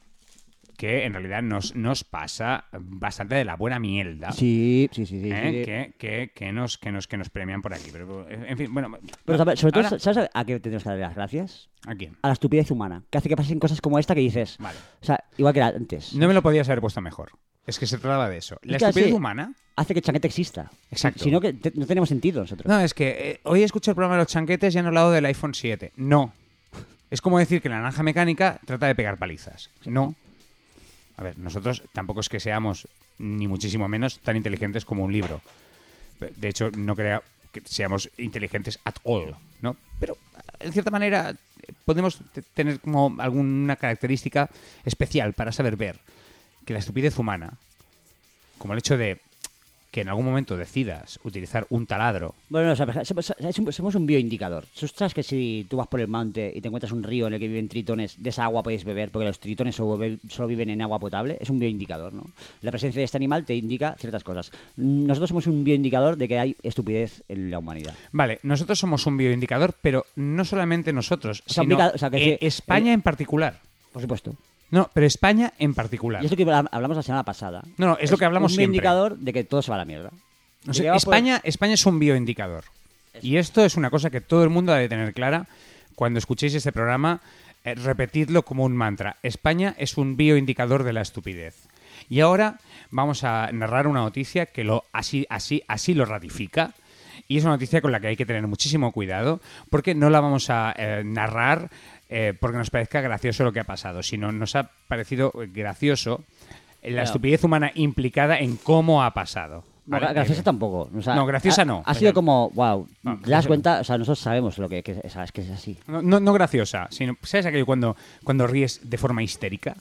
que en realidad nos, nos pasa bastante de la buena mierda. Sí, sí, sí. sí, ¿eh? sí. Que, que, que, nos, que, nos, que nos premian por aquí. Pero, en fin, bueno... Pero sobre todo, ahora... ¿sabes a qué tenemos que dar las gracias? ¿A quién? A la estupidez humana, que hace que pasen cosas como esta que dices. Vale. O sea, igual que era antes. No me lo podías haber puesto mejor. Es que se trataba de eso. La es que estupidez así humana... hace que Chanquete exista. Exacto. Si no, que te, no tenemos sentido nosotros. No, es que eh, hoy escucho el programa de los chanquetes y han hablado del iPhone siete. No. Es como decir que la naranja mecánica trata de pegar palizas. No. A ver, nosotros tampoco es que seamos, ni muchísimo menos, tan inteligentes como un libro. De hecho, no creo que seamos inteligentes at all, ¿no? Pero, en cierta manera, podemos t- tener como alguna característica especial para saber ver que la estupidez humana, como el hecho de que en algún momento decidas utilizar un taladro. Bueno, no, o sea, somos, somos un bioindicador. ¿Tú sabes que si tú vas por el monte y te encuentras un río en el que viven tritones, de esa agua puedes beber porque los tritones solo, be- solo viven en agua potable? Es un bioindicador, ¿no? La presencia de este animal te indica ciertas cosas. Nosotros somos un bioindicador de que hay estupidez en la humanidad. Vale, nosotros somos un bioindicador, pero no solamente nosotros, O sea, sino indica- o sea, que eh, sí, España el- en particular. Por supuesto. No, pero España en particular. Y es lo que habla- hablamos la semana pasada. No, no, es lo que hablamos un siempre. bioindicador de que todo se va a la mierda. O De sea, que va por- España, España es un bioindicador. Y esto es una cosa que todo el mundo debe tener clara cuando escuchéis este programa. Eh, repetidlo como un mantra. España es un bioindicador de la estupidez. Y ahora vamos a narrar una noticia que lo así, así, así lo ratifica. Y es una noticia con la que hay que tener muchísimo cuidado, porque no la vamos a eh, narrar eh, porque nos parezca gracioso lo que ha pasado, sino nos ha parecido gracioso la Claro. estupidez humana implicada en cómo ha pasado. No, ¿Vale? graciosa tampoco. O sea, No, graciosa ha- no. Ha, sido Pero- como, wow, No, ¿te das graciosa cuenta? O sea, nosotros sabemos lo que, que, sabes que es así. No, no, no graciosa, sino, ¿sabes aquello cuando, cuando ríes de forma histérica?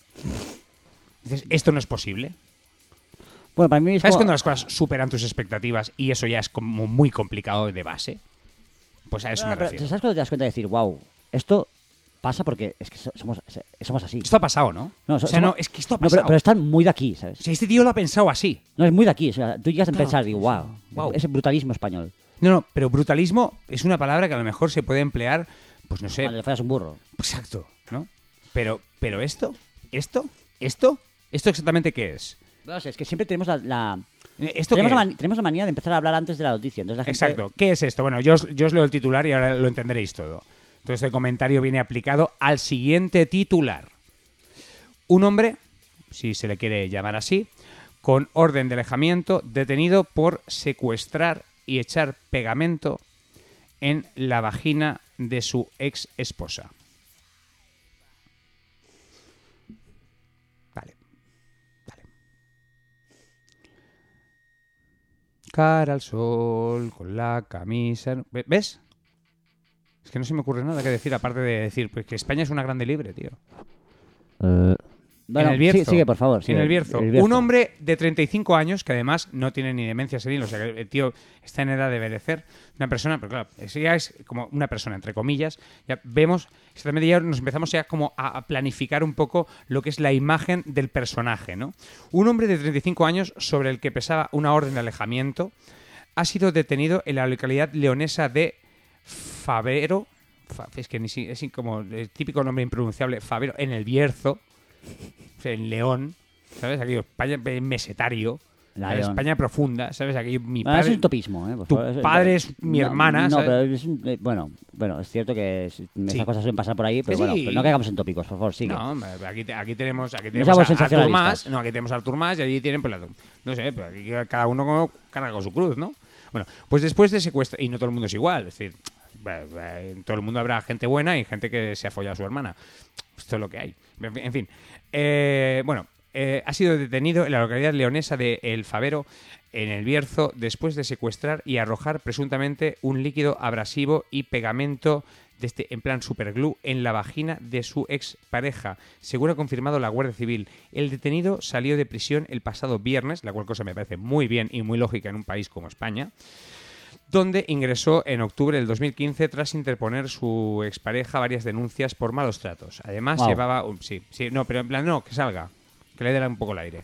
Dices, esto no es posible. Bueno, para mí es ¿Sabes como- cuando las cosas superan tus expectativas y eso ya es como muy complicado de base? Pues a eso No, me pero refiero. ¿sabes cuando te das cuenta de decir, wow, esto pasa porque es que so- somos, somos así? Esto ha pasado, ¿no? No, o so- sea, somos- no, es que esto ha No, pero, pasado. pero están muy de aquí, ¿sabes? O sea, este tío lo ha pensado así. No, es muy de aquí. O sea, tú llegas a Claro, pensar, digo, wow, wow. ese brutalismo español. No, no, pero brutalismo es una palabra que a lo mejor se puede emplear, pues no sé. Cuando le fallas un burro. Exacto, ¿no? Pero, pero esto, esto, esto, ¿esto exactamente qué es? No sé, es que siempre tenemos la... la- ¿Esto qué tenemos, la es? mani- tenemos la manía de empezar a hablar antes de la noticia. Entonces la gente... Exacto. ¿Qué es esto? Bueno, yo os, yo os leo el titular y ahora lo entenderéis todo. Entonces, este comentario viene aplicado al siguiente titular. Un hombre, si se le quiere llamar así, con orden de alejamiento, detenido por secuestrar y echar pegamento en la vagina de su ex esposa. Vale. Vale. Cara al sol, con la camisa... ¿Ve- ¿Ves? Es que no se me ocurre nada que decir, aparte de decir pues, que España es una grande libre, tío. Eh, bueno, en el Bierzo. sí- sigue, por favor. sigue. En el Bierzo. El Bierzo. Un hombre de treinta y cinco años, que además no tiene ni demencia senil, o sea que el tío está en edad de envejecer. Una persona, pero claro, eso ya es como una persona, entre comillas. Ya vemos, exactamente ya nos empezamos ya como a, a planificar un poco lo que es la imagen del personaje, ¿no? Un hombre de treinta y cinco años sobre el que pesaba una orden de alejamiento ha sido detenido en la localidad leonesa de Favero. Fa- Es que ni si- es como el típico nombre impronunciable, Favero, en el Bierzo. O sea, en León, ¿sabes? Aquí España eh, mesetario, La ¿sabes? León. España profunda, ¿sabes? Aquí mi Bueno, eso padre... es utopismo, ¿eh? Por tu favor, eso- padre es mi no, hermana, No, ¿sabes? pero es un- eh, bueno, bueno, es cierto que es- estas Sí. cosas suelen pasar por ahí, pero Que bueno, sí. pero no caigamos en tópicos, por favor, sigue. No, aquí, te- aquí tenemos, aquí No tenemos seamos a, Artur sensacionalistas. Mas, no, aquí tenemos a Artur Mas y allí tienen, pues, la- no sé, pero aquí cada uno como- carga con su cruz, ¿no? Bueno, pues después de secuestro, y no todo el mundo es igual, es decir, bah, bah, en todo el mundo habrá gente buena y gente que se ha follado a su hermana. Esto es lo que hay. En fin, en fin. Eh, bueno, eh, ha sido detenido en la localidad leonesa de El Favero, en el Bierzo, después de secuestrar y arrojar presuntamente un líquido abrasivo y pegamento de este, en plan superglue en la vagina de su expareja, según ha confirmado la Guardia Civil. El detenido salió de prisión el pasado viernes, la cual cosa me parece muy bien y muy lógica en un país como España, donde ingresó en octubre del dos mil quince tras interponer su expareja varias denuncias por malos tratos. Además, Wow. llevaba... un- sí, sí, no, pero en plan, no, que salga, que le dé un poco el aire.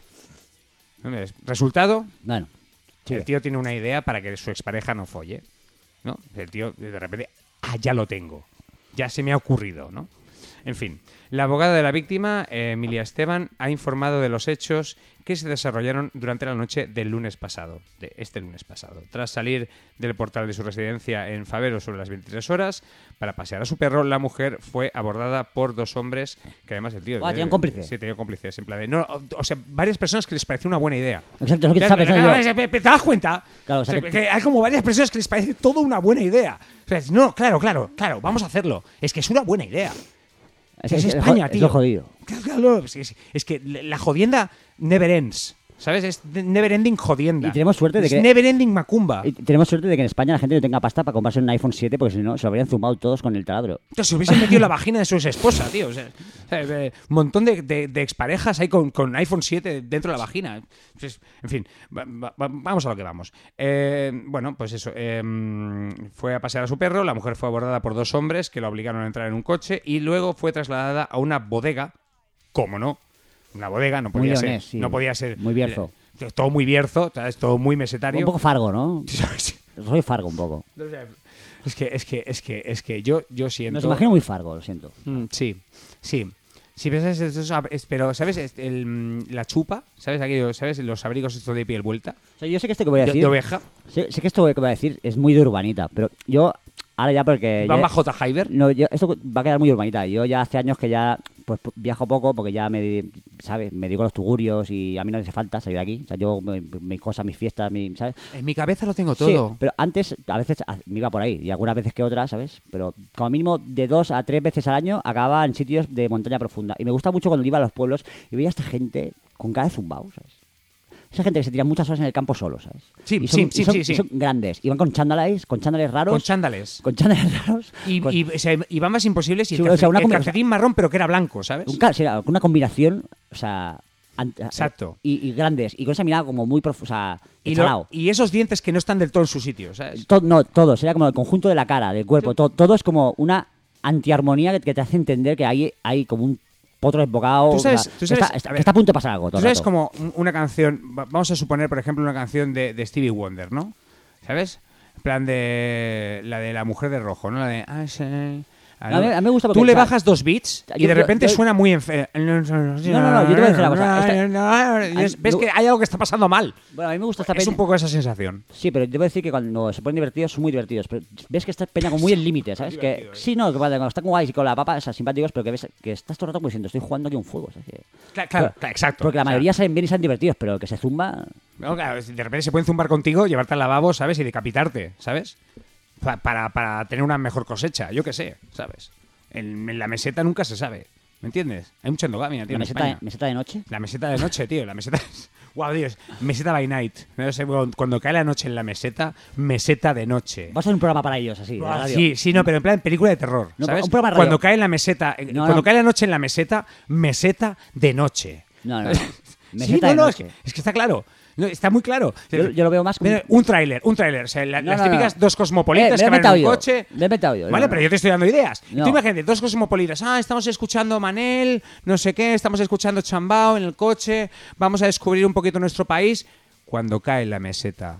Resultado, Bueno, sigue. el tío tiene una idea para que su expareja no folle, ¿no? El tío, de repente, ah, ya lo tengo. Ya se me ha ocurrido, ¿no? En fin, la abogada de la víctima, eh, Emilia Esteban, ha informado de los hechos que se desarrollaron durante la noche del lunes pasado, de este lunes pasado. Tras salir del portal de su residencia en Favero sobre las veintitrés horas para pasear a su perro, la mujer fue abordada por dos hombres que además el tío... Ah, tenían cómplices. Sí, tenían cómplices, en plan de... No, o, o sea, varias personas que les pareció una buena idea. Exacto, es lo que te Ya, estaba pensando ¿te- yo. ¿te- ¿Te das cuenta? Claro, o sea, O sea, que- que hay como varias personas que les parece todo una buena idea. O sea, no, claro, claro, claro, vamos a hacerlo. Es que es una buena idea. Es, Es es- España, es tío. lo jodido. Claro, es, es- es que la jodienda never ends. ¿Sabes? Es never ending jodienda. Y tenemos suerte de es que- never ending macumba. Y tenemos suerte de que en España la gente no tenga pasta para comprarse un iPhone siete, porque si no, se lo habrían zumbado todos con el taladro. Tío, se hubiesen metido en la vagina de su esposa, tío. O sea, o sea, eh, un montón de, de- de exparejas ahí con, con iPhone siete dentro de la vagina. Pues, en fin, va- va- va- vamos a lo que vamos. Eh, bueno, pues eso. eh, fue a pasear a su perro, la mujer fue abordada por dos hombres que la obligaron a entrar en un coche y luego fue trasladada a una bodega, ¿cómo no? Una bodega, no Muy podía ser. leonés, sí. No podía ser. Muy bierzo. eh, todo muy bierzo, ¿sabes? Todo muy mesetario. Un poco Fargo, ¿no? ¿Sabes? Soy Fargo un poco. O sea, Es que, es que, es que, es que yo, yo siento. Nos imagino muy Fargo, lo siento. Mm, sí, sí. Sí, pero ¿sabes? Eso es ab- es- pero, ¿sabes? Es el, mm, la chupa, ¿sabes? Aquello, ¿sabes? Los abrigos estos de piel vuelta. O sea, yo sé que esto que voy a De, decir... de oveja. Sé, sé que esto que voy a decir es muy de urbanita, pero yo... Ahora ya porque... Bamba ya- J. Hyber. No, yo, esto va a quedar muy urbanita. Yo ya hace años que ya pues viajo poco porque ya me, ¿sabes? Me digo los tugurios y a mí no me hace falta salir de aquí. O sea, yo, mi- mis cosas, mis fiestas, mi, ¿sabes? En mi cabeza lo tengo Sí, todo. pero antes, a veces a- me iba por ahí y algunas veces que otras, ¿sabes? Pero como mínimo de dos a tres veces al año acababa en sitios de montaña profunda. Y me gusta mucho cuando iba a los pueblos y veía a esta gente con cara de zumbao, ¿sabes? Esa gente que se tira muchas horas en el campo solo, ¿sabes? Sí, y son, sí, sí, y son- sí, y sí. son grandes. Y van con chándales, con chándales raros. Con chándales. con chándales raros. Y, con- y, o sea, y Bambas imposibles y Sí, el, o sea, una calce- el combi- calcetín marrón, pero que era blanco, ¿sabes? un ca- sí, una combinación, o sea... an- Exacto. Y, y grandes. Y con esa mirada como muy profunda, o sea, Y, lo- chalao. y esos dientes que no están del todo en su sitio, ¿sabes? To- no, todo, sería como el conjunto de la cara, del cuerpo, to- todo es como una antiarmonía que, que te hace entender que hay, hay como un potro desbocado. Tú sabes- o sea, tú sabes- está, está- a ver, que está a punto de pasar algo. Todo Tú el sabes rato. como un- una canción, va- vamos a suponer, por ejemplo, una canción de, de Stevie Wonder, ¿no? ¿Sabes? En plan de la de la mujer de rojo, ¿no? La de I say- A mí- a mí me gusta porque, Tú le o sea, bajas dos beats y yo- de yo- repente yo- suena muy enfe... No, no, no, yo te voy a decir una cosa, Y es- Ves que hay algo que está pasando mal. Bueno, a mí me gusta esta Es peña. un poco esa sensación. Sí, pero debo decir que cuando se ponen divertidos son muy divertidos. Pero ves que esta peña como muy el límite, ¿sabes? Que, divertido, ¿eh? sí, no, que cuando están guays y con la papa, o sea, simpáticos, pero que ves que estás todo el rato como diciendo, estoy jugando aquí un fuego, ¿sabes? Que- Claro, claro, Pero- claro, exacto. Porque la O sea, mayoría salen bien y salen divertidos, pero el que se zumba. no, claro, de repente se pueden zumbar contigo, llevarte al lavabo, ¿sabes? Y decapitarte, ¿sabes? Pa- para, para tener una mejor cosecha, yo qué sé, ¿sabes? En, en la meseta nunca se sabe, ¿me entiendes? Hay mucha endogamia, tío, La en meseta, España. meseta de noche. La meseta de noche, tío, la meseta... Wow, Dios, meseta by night. No sé, cuando cae la noche en la meseta, meseta de noche. Va a ser un programa para ellos, así. de Ah, radio. sí, sí, no, pero en plan película de terror, No, ¿sabes? un programa de Cuando radio. cae en la meseta, eh, No, cuando no. cae la noche en la meseta, meseta de noche. No, no, no. Sí, Meseta no, de no, es noche. que, es que está claro. No, está muy claro. Yo- yo lo veo más como- Mira, un tráiler, un tráiler. O sea, la- No, las no, no. típicas dos cosmopolitas Eh, me que he van en inventado un yo. coche. Me he inventado yo. Vale, no, pero no. yo te estoy dando ideas. No. Tú imagínate, dos cosmopolitas. Ah, estamos escuchando Manel, no sé qué, estamos escuchando Chambao en el coche, vamos a descubrir un poquito nuestro país. Cuando cae la meseta,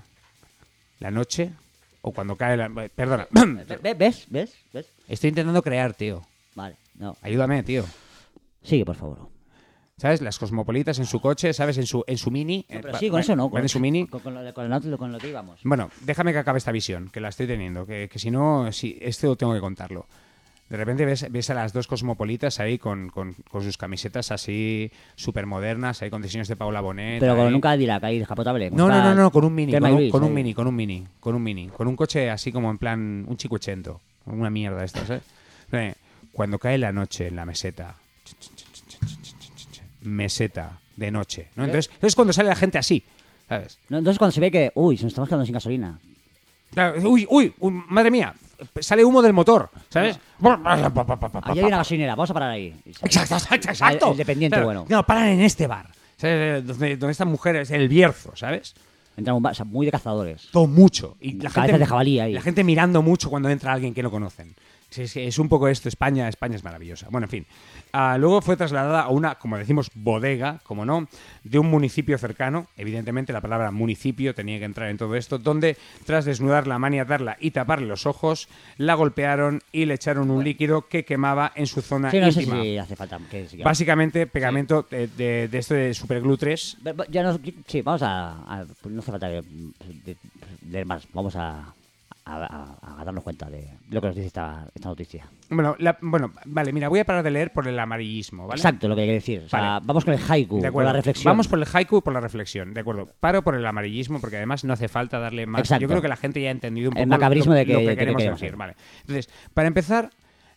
la noche, o cuando cae la... Perdona, Ve- ¿Ves? ¿Ves? ¿Ves? estoy intentando crear, tío. Vale, no. Ayúdame, tío. Sigue, por favor. ¿Sabes? Las cosmopolitas en su coche, ¿sabes? En su, en su mini. No, eh, pero va- sí, con va- eso no. van Con, en su mini. Con, con lo, de- con, lo, con lo que íbamos. Bueno, déjame que acabe esta visión, que la estoy teniendo, que, que si no, sí, esto tengo que contarlo. De repente ves, ves a las dos cosmopolitas ahí con, con, con sus camisetas así súper modernas, ahí con diseños de Paula Bonet. Pero ahí. con un Cadillac ahí descapotable. No, no, no, no, con un mini, Thelma con y un, Luis, con un ahí. mini, con un mini, con un mini, con un coche así como en plan un cinquecento, una mierda de estas, ¿eh? Eh, Cuando cae la noche en la meseta, meseta de noche, ¿no? Entonces, entonces cuando sale la gente así, ¿sabes? No, entonces cuando se ve que, uy, se nos estamos quedando sin gasolina. Claro, uy, uy, uy, madre mía, sale humo del motor, ¿sabes? Ahí hay una gasolinera, vamos a parar ahí. Exacto, exacto, exacto. El- el dependiente, Claro, bueno. No, paran en este bar, ¿sabes? Donde, donde esta mujer es el Bierzo, ¿sabes? Entra un bar, o sea, muy de cazadores. Todo mucho. Y la Cabezas gente, de jabalí ahí. La gente mirando mucho cuando entra alguien que no conocen. Sí, es, que es un poco esto, España, España es maravillosa. Bueno, en fin. Ah, luego fue trasladada a una, como decimos, bodega, como no, de un municipio cercano. Evidentemente la palabra municipio tenía que entrar en todo esto, donde tras desnudarla, maniatarla y taparle los ojos, la golpearon y le echaron un líquido que quemaba en su zona Sí, no sé íntima. si hace falta que sigamos. Básicamente, pegamento de, de, de esto de Superglue tres. Ve- ve- Ya no, sí, vamos a, a- No hace falta que- de- leer más. Vamos a, a, a- a darnos cuenta de lo que nos dice esta, esta noticia. Bueno, la- bueno, vale, mira, voy a parar de leer por el amarillismo, ¿vale? Exacto, lo que hay que decir. O sea, Vale. vamos con el haiku, De con acuerdo. la reflexión. Vamos por el haiku y por la reflexión, de acuerdo. Paro por el amarillismo porque además no hace falta darle más. Exacto. Yo creo que la gente ya ha entendido un El poco macabrismo lo, de que- lo de que que queremos queremos decir. hacer. Vale. Entonces, para empezar,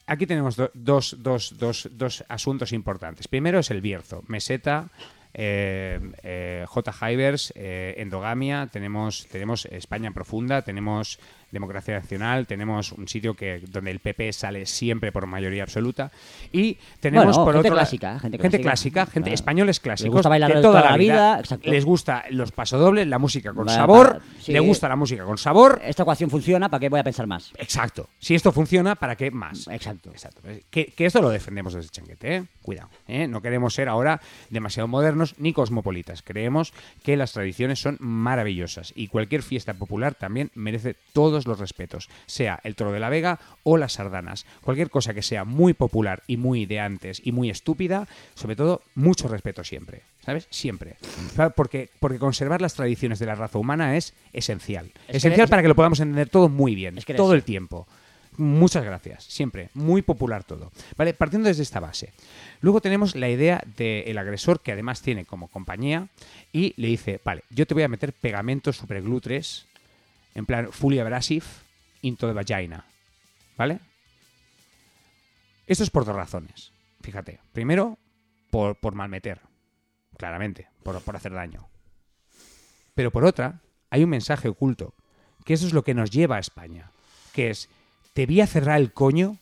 aquí tenemos do- dos, dos, dos, dos asuntos importantes. Primero es el Bierzo, meseta, eh, eh, J. Hivers, eh, endogamia, tenemos, tenemos España profunda, tenemos democracia nacional, tenemos un sitio que donde el P P sale siempre por mayoría absoluta y tenemos Bueno, por gente otro lado clásica, gente gente clásica. clásica, gente Claro. españoles clásicos Les gusta bailar de de toda toda la la vida, vida, exacto. les gusta los pasodobles, la música con Va- sabor, va- sí. le gusta la música con sabor. Esta ecuación funciona, ¿para qué voy a pensar más? Exacto. Si esto funciona, ¿para qué más? Exacto. Exacto. Que, que esto lo defendemos desde Changuete, ¿eh? Cuidado. ¿eh? No queremos ser ahora demasiado modernos ni cosmopolitas. Creemos que las tradiciones son maravillosas y cualquier fiesta popular también merece todos los respetos, sea el Toro de la Vega o las sardanas. Cualquier cosa que sea muy popular y muy de antes y muy estúpida, sobre todo, mucho respeto siempre. ¿Sabes? Siempre. Porque, porque conservar las tradiciones de la raza humana es esencial. Es esencial que- para que lo podamos entender todo muy bien, Es que todo eres- el tiempo. Muchas gracias, siempre, muy popular todo. Vale, partiendo desde esta base. Luego tenemos la idea del agresor que además tiene como compañía y le dice, vale, yo te voy a meter pegamento superglue tres en plan fully abrasive into the vagina. ¿Vale? Esto es por dos razones. Fíjate, primero, por, por malmeter, claramente, por, por hacer daño. Pero por otra, hay un mensaje oculto, que eso es lo que nos lleva a España, que es, te voy a cerrar el coño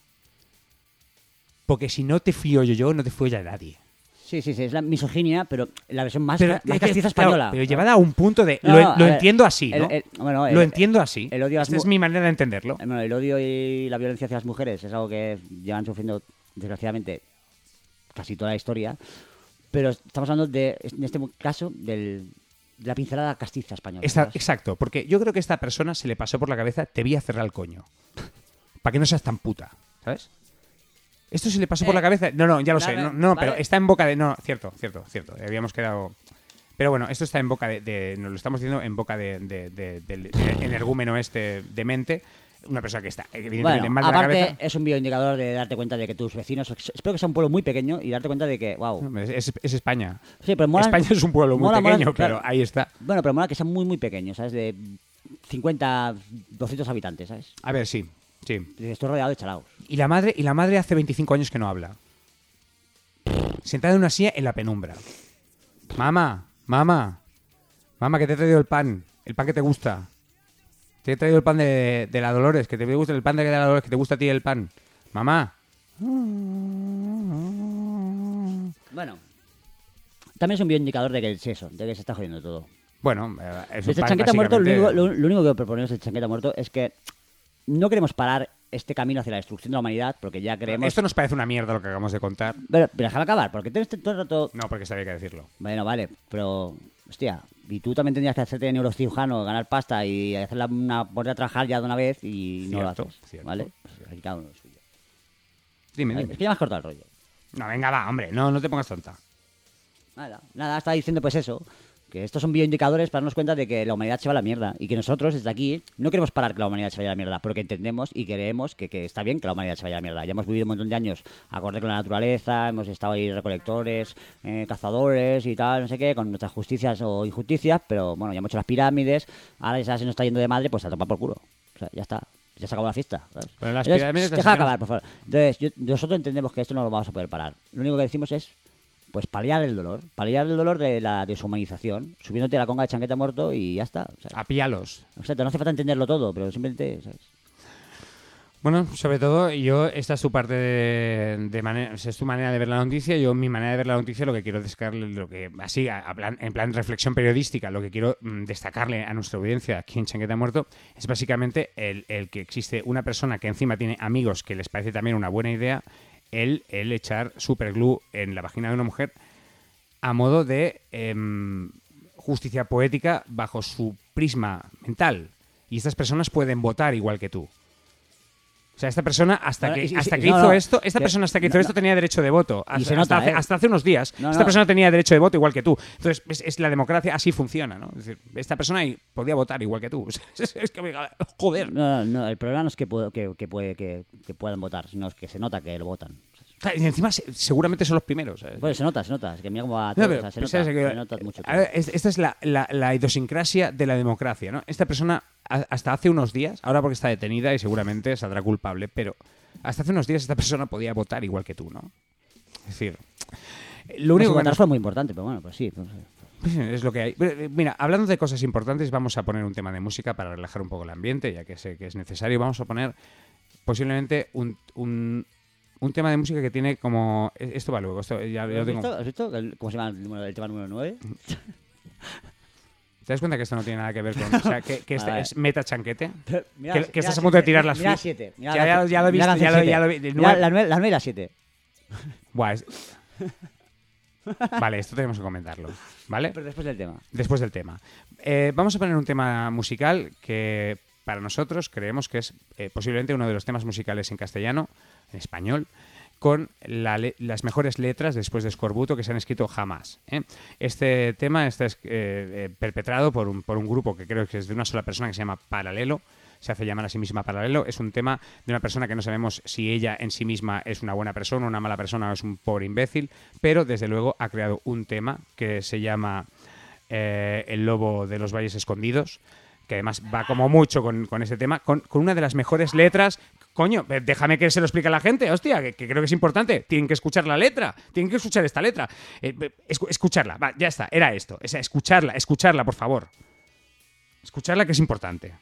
porque si no te fío yo, yo no te fío ya nadie. Sí, sí, sí, es la misoginia, pero la versión más, Pero, ca- más es que, castiza claro, española. pero llevada a un punto de... No, lo no, a lo ver, entiendo así, el- ¿no? el- bueno, el- lo entiendo así. el odio a las Esta es mu- mi manera de entenderlo. Eh, Bueno, el odio y la violencia hacia las mujeres es algo que llevan sufriendo, desgraciadamente, casi toda la historia. Pero estamos hablando, de, en este caso, del, de la pincelada castiza española. Esta- ¿sabes? exacto, porque yo creo que a esta persona se le pasó por la cabeza, te voy a cerrar el coño. Para que no seas tan puta, ¿sabes? Esto se le pasó por Eh, la cabeza. No, no, ya lo vale, sé. No, no, vale. pero está en boca de. No, cierto, cierto, cierto. Habíamos quedado. Pero bueno, esto está en boca de. de- nos lo estamos diciendo en boca de, de- de- del del energúmeno este demente. Una persona que está, evidentemente, Bueno, mal de la aparte cabeza. es un bioindicador de darte cuenta de que tus vecinos, espero que sea un pueblo muy pequeño y darte cuenta de que, wow. Es, es- es España. Sí, pero mola- España es un pueblo muy mola- mola- pequeño, claro. pero ahí está. Bueno, pero mola que sea muy, muy pequeño, ¿sabes? De cincuenta, doscientos habitantes, ¿sabes? A ver, sí, sí. Dices, estoy rodeado de chalaos. Y la madre, y la madre hace veinticinco años que no habla. Sentada en una silla en la penumbra. Mamá, mamá, mamá, que te he traído el pan, el pan que te gusta. Te he traído el pan de, de la Dolores, que te gusta el pan de la Dolores, que te gusta a ti el pan. Mamá. Bueno, también es un bioindicador de que es eso, de que se está jodiendo todo. Bueno, eh, es un Desde pan Chanqueta Muerto, lo básicamente- único, lo, lo único que proponemos desde Chanqueta Muerto es que no queremos parar este camino hacia la destrucción de la humanidad, porque ya creemos... Esto nos parece una mierda lo que acabamos de contar. Pero, pero déjame acabar, porque tienes todo el rato... No, porque sabía que decirlo. Bueno, vale, pero... Hostia, y tú también tendrías que hacerte neurocirujano, ganar pasta y hacerla una poner a trabajar ya de una vez y no Cierto, lo haces, cierto. ¿vale? Pues aquí cada uno lo suyo. Dime, Vale, dime. es que ya me has cortado el rollo. No, venga, va, hombre, no, no te pongas tonta. Nada, nada, estaba diciendo pues eso, que estos son bioindicadores para darnos cuenta de que la humanidad se va a la mierda y que nosotros desde aquí no queremos parar que la humanidad se vaya a la mierda, porque entendemos y creemos que, que está bien que la humanidad se vaya a la mierda. Ya hemos vivido un montón de años acorde con la naturaleza, hemos estado ahí recolectores, eh, cazadores y tal, no sé qué, con nuestras justicias o injusticias, pero bueno, ya hemos hecho las pirámides, ahora ya se nos está yendo de madre, pues a tomar por culo. O sea, ya está. Ya se acabó la fiesta. ¿sabes? Pero las Entonces, pirámides las deja de hicieron- acabar, por favor. Entonces, yo- nosotros entendemos que esto no lo vamos a poder parar. Lo único que decimos es pues paliar el dolor, paliar el dolor de la deshumanización, subiéndote a la conga de Chanqueta Muerto y ya está. O sea, Apíalos. o sea, no hace falta entenderlo todo, pero simplemente, ¿sabes? Bueno, sobre todo, yo, esta es tu parte de, de manera, o sea, es tu manera de ver la noticia. Yo, mi manera de ver la noticia, lo que quiero destacarle, lo que, así, a, a plan, en plan reflexión periodística, lo que quiero mm, destacarle a nuestra audiencia aquí en Chanqueta Muerto es básicamente el, el que existe una persona que encima tiene amigos que les parece también una buena idea, el, el echar superglue en la vagina de una mujer a modo de em, justicia poética bajo su prisma mental. Y estas personas pueden votar igual que tú. O sea, esta persona hasta Bueno, que, y si- hasta si- que no, hizo no, esto, esta que- persona hasta que hizo no, esto no. tenía derecho de voto. Hasta, se nota, hasta hace, ¿eh? hasta hace unos días. No, esta no. persona tenía derecho de voto igual que tú. Entonces, es, es la democracia, así funciona, ¿no? Es decir, esta persona ahí podía votar igual que tú. Es, es que, me- joder. No, no, no, el problema no es que, puedo- que, que puede, que, que puedan votar, sino es que se nota que lo votan. Y encima se- seguramente son los primeros. ¿sabes? Pues se nota, se nota. Es que mira cómo va No, todo. pero, o sea, se, pero nota, sabes que- se nota mucho. a ver, es- esta es la, la- la idiosincrasia de la democracia, ¿no? Esta persona, a- hasta hace unos días, ahora porque está detenida y seguramente saldrá culpable, pero hasta hace unos días esta persona podía votar igual que tú, ¿no? Es decir, lo único que votar nos- fue muy importante, pero bueno, pues sí. Pues, es lo que hay. Pero, Mira, hablando de cosas importantes, vamos a poner un tema de música para relajar un poco el ambiente, ya que sé que es necesario. Vamos a poner posiblemente un, un, un tema de música que tiene como... Esto va luego, esto ya, ya lo ¿Has tengo... visto, ¿Has visto el- cómo se llama el, número, el tema número nueve? ¿Te das cuenta que esto no tiene nada que ver con... O sea, que, que este A ver. es meta chanquete? Mira, Que- mira que estás a siete, punto de tirar las Mira fi- siete. Mira Ya- la- ya- ya lo he mira visto, la ya lo- siete. ya lo vi- de Mira nueve- la nueve la nueve y la siete. Buah, es- Vale, esto tenemos que comentarlo, ¿vale? Pero después del tema. Después del tema. Eh, vamos a poner un tema musical que para nosotros creemos que es eh, posiblemente uno de los temas musicales en castellano, en español, con la le- las mejores letras después de Escorbuto que se han escrito jamás. ¿eh? Este tema está es- eh, eh, perpetrado por un, por un grupo que creo que es de una sola persona que se llama Paralelo. Se hace llamar a sí misma Paralelo. Es un tema de una persona que no sabemos si ella en sí misma es una buena persona, una mala persona o es un pobre imbécil, pero desde luego ha creado un tema que se llama eh, El Lobo de los Valles Escondidos, que además va como mucho con, con este tema, con, con una de las mejores letras. Coño, eh, déjame que se lo explique a la gente, hostia, que, que creo que es importante. Tienen que escuchar la letra, tienen que escuchar esta letra. Eh, eh, escu- escucharla, va, ya está, era esto. O sea, escucharla, escucharla, por favor. Escucharla, que es importante.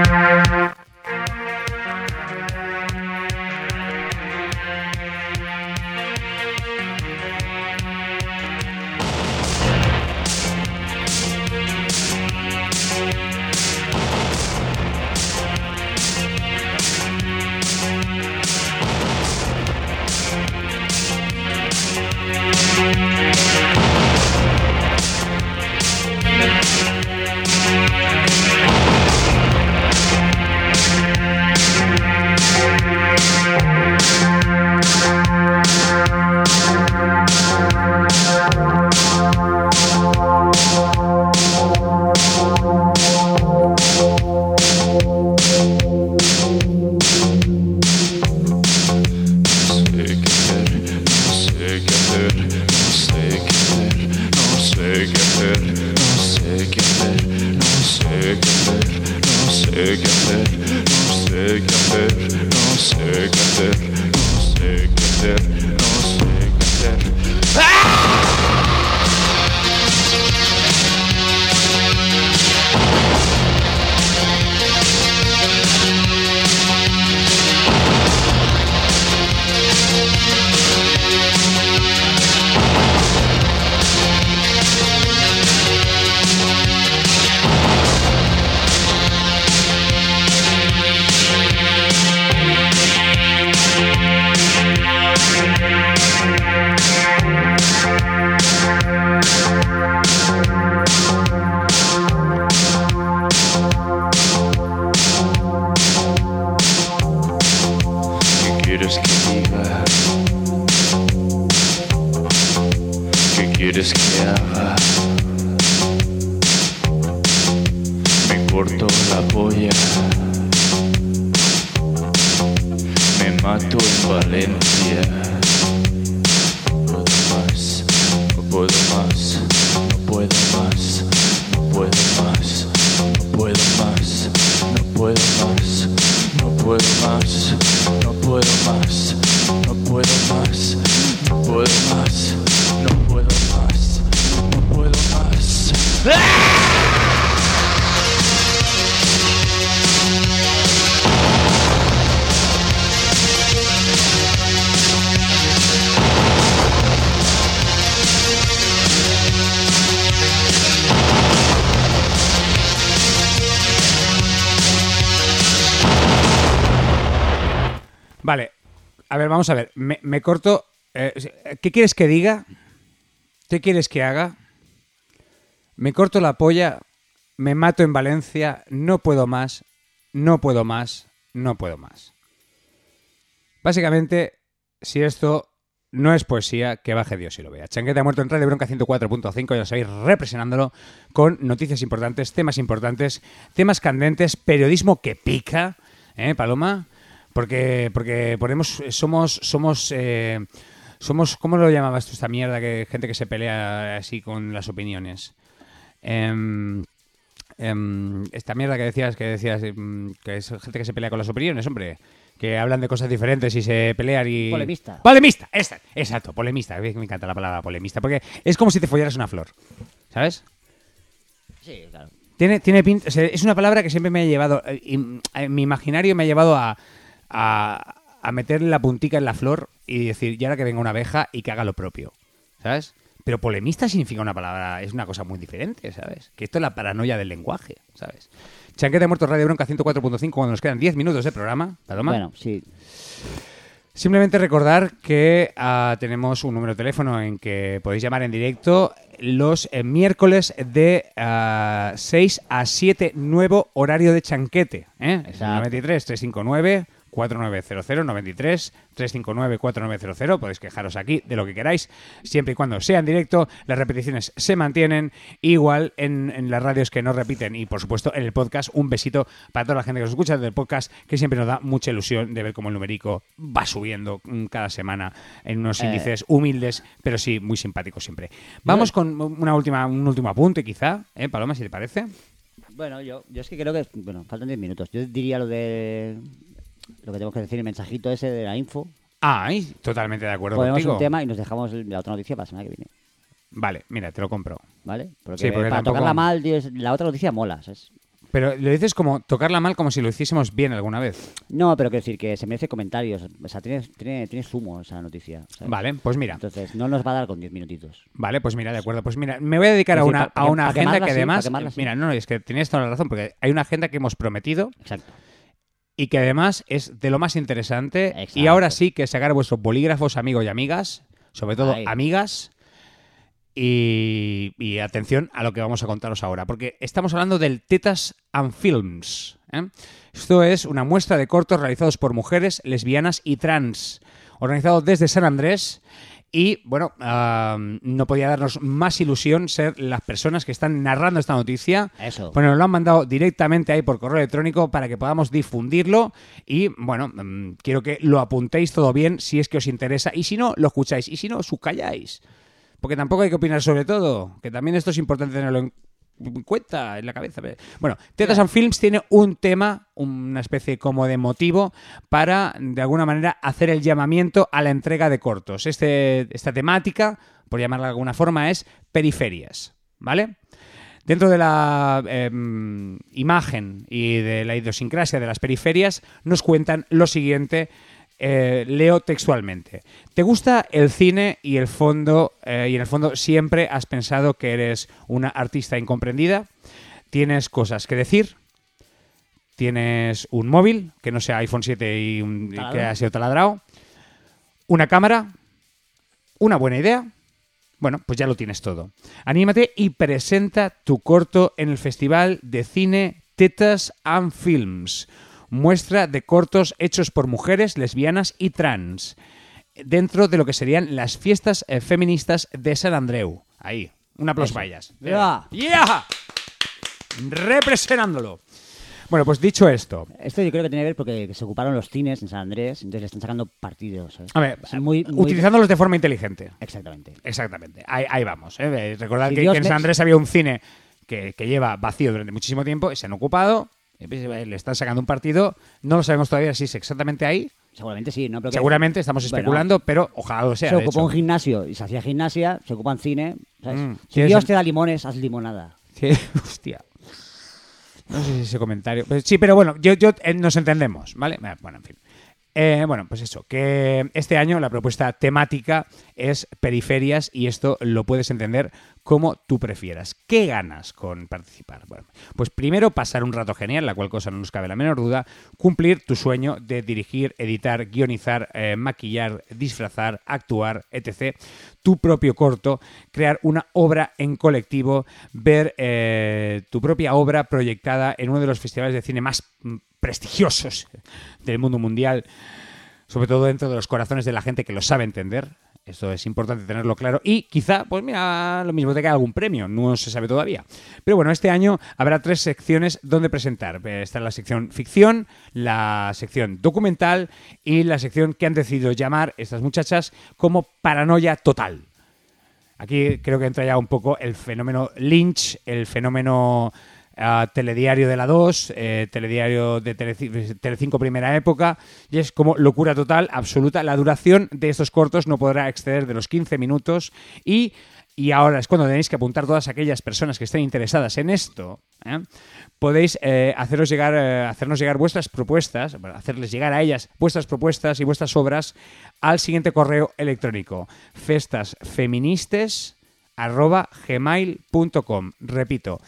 ¿Qué quieres que diga? ¿Qué quieres que haga? Me corto la polla. Me mato en Valencia. No puedo más, no puedo más, no puedo más, no puedo más, no puedo más, no puedo más, no puedo más, no puedo más, no puedo más, no puedo más, no puedo más, no puedo más. Vale, a ver, vamos a ver. Me, me corto. eh, ¿Qué quieres que diga? ¿Qué quieres que haga? Me corto la polla, me mato en Valencia, no puedo más, no puedo más, no puedo más. Básicamente, si esto no es poesía, que baje Dios y lo vea. Chanquete ha muerto en Radio Bronca ciento cuatro punto cinco, ya sabéis, representándolo con noticias importantes, temas importantes, temas candentes, periodismo que pica, ¿eh, Paloma? Porque, porque ponemos, somos, somos, eh, somos, ¿cómo lo llamabas tú esta mierda? Que gente que se pelea así con las opiniones. Em, em, esta mierda que decías, que decías, em, que es gente que se pelea con las opiniones, hombre. Que hablan de cosas diferentes y se pelean y... Polemista. Polemista, esta, exacto, polemista. Me encanta la palabra polemista, porque es como si te follaras una flor, ¿sabes? Sí, claro. Tiene, tiene pinta, o sea, es una palabra que siempre me ha llevado, eh, y, eh, mi imaginario me ha llevado a, a, a meter la puntica en la flor y decir, y ahora que venga una abeja y que haga lo propio, ¿sabes? Pero polemista significa una palabra, es una cosa muy diferente, ¿sabes? Que esto es la paranoia del lenguaje, ¿sabes? Chanquete Muerto, Radio Bronca ciento cuatro punto cinco, cuando nos quedan diez minutos de programa. Paloma. Bueno, sí. Simplemente recordar que uh, tenemos un número de teléfono en que podéis llamar en directo los eh, miércoles de uh, seis a siete, nuevo horario de Chanquete. ¿eh? Es el noventa y tres, trescientos cincuenta y nueve, cuarenta y nueve cero cero, noventa y tres, trescientos cincuenta y nueve, cuarenta y nueve cero cero. Podéis quejaros aquí de lo que queráis, siempre y cuando sea en directo. Las repeticiones se mantienen igual en, en las radios que no repiten y, por supuesto, en el podcast. Un besito para toda la gente que nos escucha del podcast, que siempre nos da mucha ilusión de ver cómo el numerico va subiendo cada semana en unos Eh. índices humildes, pero sí muy simpáticos siempre. Vamos con una última, un último apunte, quizá, ¿eh, Paloma, si te parece? Bueno, yo, yo es que creo que... Bueno, faltan diez minutos. Yo diría lo de... Lo que tenemos que decir, el mensajito ese de la info. Ay, totalmente de acuerdo Ponemos contigo. un tema y nos dejamos la otra noticia para la semana que viene. Vale, mira, te lo compro. ¿Vale? Porque, Sí, porque para tampoco- tocarla mal, tío, es- la otra noticia mola, ¿sabes? Pero lo dices como tocarla mal como si lo hiciésemos bien alguna vez. No, pero quiero decir que se merece comentarios. O sea, tiene, tiene, tiene zumo esa noticia. ¿sabes? Vale, pues mira. Entonces, no nos va a dar con diez minutitos. Vale, pues mira, de acuerdo. Pues mira, me voy a dedicar a Es decir, una, pa- pa- a una pa agenda quemarla, que sí, pa además... quemarla, sí. Mira, no, es que tienes toda la razón, porque hay una agenda que hemos prometido Exacto. y que además es de lo más interesante. Exacto. Y ahora sí que sacar vuestros bolígrafos, amigos y amigas, sobre todo Ahí. amigas, y, y atención a lo que vamos a contaros ahora, porque estamos hablando del Tetas and Films. ¿eh? Esto es una muestra de cortos realizados por mujeres, lesbianas y trans, organizado desde San Andrés. Y, bueno, ah, no podía darnos más ilusión ser las personas que están narrando esta noticia. Eso. Bueno, nos lo han mandado directamente ahí por correo electrónico para que podamos difundirlo. Y, bueno, mm, quiero que lo apuntéis todo bien si es que os interesa. Y si no, lo escucháis. Y si no, os calláis. Porque tampoco hay que opinar sobre todo. Que también esto es importante tenerlo en cuenta, en la cabeza. Bueno, Tetas and Films tiene un tema, una especie como de motivo para, de alguna manera, hacer el llamamiento a la entrega de cortos. Este, esta temática, por llamarla de alguna forma, es periferias, ¿vale? Dentro de la eh, imagen y de la idiosincrasia de las periferias, nos cuentan lo siguiente. Eh, leo textualmente. ¿Te gusta el cine y el fondo eh, y en el fondo siempre has pensado que eres una artista incomprendida? ¿Tienes cosas que decir? ¿Tienes un móvil que no sea iPhone siete y un- Taladro. que ha sido taladrado? ¿Una cámara? ¿Una buena idea? Bueno, pues ya lo tienes todo. Anímate y presenta tu corto en el Festival de Cine Tetas and Films. Muestra de cortos hechos por mujeres, lesbianas y trans, dentro de lo que serían las fiestas eh, feministas de San Andreu. Ahí, un aplauso Eso. para ellas. ¡Viva! ¡Yeah! Representándolo. Bueno, pues dicho esto, Esto yo creo que tiene que ver porque se ocuparon los cines en San Andrés, entonces le están sacando partidos. ¿sabes? a ver, Es muy- muy- utilizándolos de forma inteligente. Exactamente. Exactamente, ahí, ahí vamos. ¿eh? Recordad Si que, Dios que en me- San Andrés había un cine que, que lleva vacío durante muchísimo tiempo y se han ocupado, y pues, eh, le están sacando un partido, no lo sabemos todavía si es exactamente ahí, Seguramente sí, ¿no? Pero que- seguramente estamos Bueno, especulando, pero ojalá lo sea. se de ocupó hecho. un gimnasio y se hacía gimnasia, se ocupan cine. ¿sabes? Mm, si tienes Dios el- te da limones, haz limonada. Sí, hostia. No sé si ese comentario. Pues sí, pero bueno, yo, yo eh, nos entendemos, ¿vale? Eh, Bueno, en fin. Eh, bueno, pues eso, que este año la propuesta temática es periferias y esto lo puedes entender como tú prefieras. ¿Qué ganas con participar? Bueno, pues primero pasar un rato genial, la cual cosa no nos cabe la menor duda, cumplir tu sueño de dirigir, editar, guionizar, eh, maquillar, disfrazar, actuar, etcétera. Tu propio corto, crear una obra en colectivo, ver eh, tu propia obra proyectada en uno de los festivales de cine más mm, prestigiosos del mundo mundial, sobre todo dentro de los corazones de la gente que lo sabe entender. Esto es importante tenerlo claro. Y quizá, pues mira, lo mismo te cae algún premio. No se sabe todavía. Pero bueno, este año habrá tres secciones donde presentar. Está la sección ficción, la sección documental y la sección que han decidido llamar estas muchachas como Paranoia Total. Aquí creo que entra ya un poco el fenómeno Lynch, el fenómeno uh, Telediario de la dos, eh, Telediario de Tele- Telecinco Primera Época, y es como locura total, absoluta. La duración de estos cortos no podrá exceder de los quince minutos y, y ahora es cuando tenéis que apuntar todas aquellas personas que estén interesadas en esto, ¿eh? Podéis eh, haceros llegar, eh, hacernos llegar vuestras propuestas, bueno, hacerles llegar a ellas vuestras propuestas y vuestras obras al siguiente correo electrónico: festasfeministes arroba gmail punto com. Repito,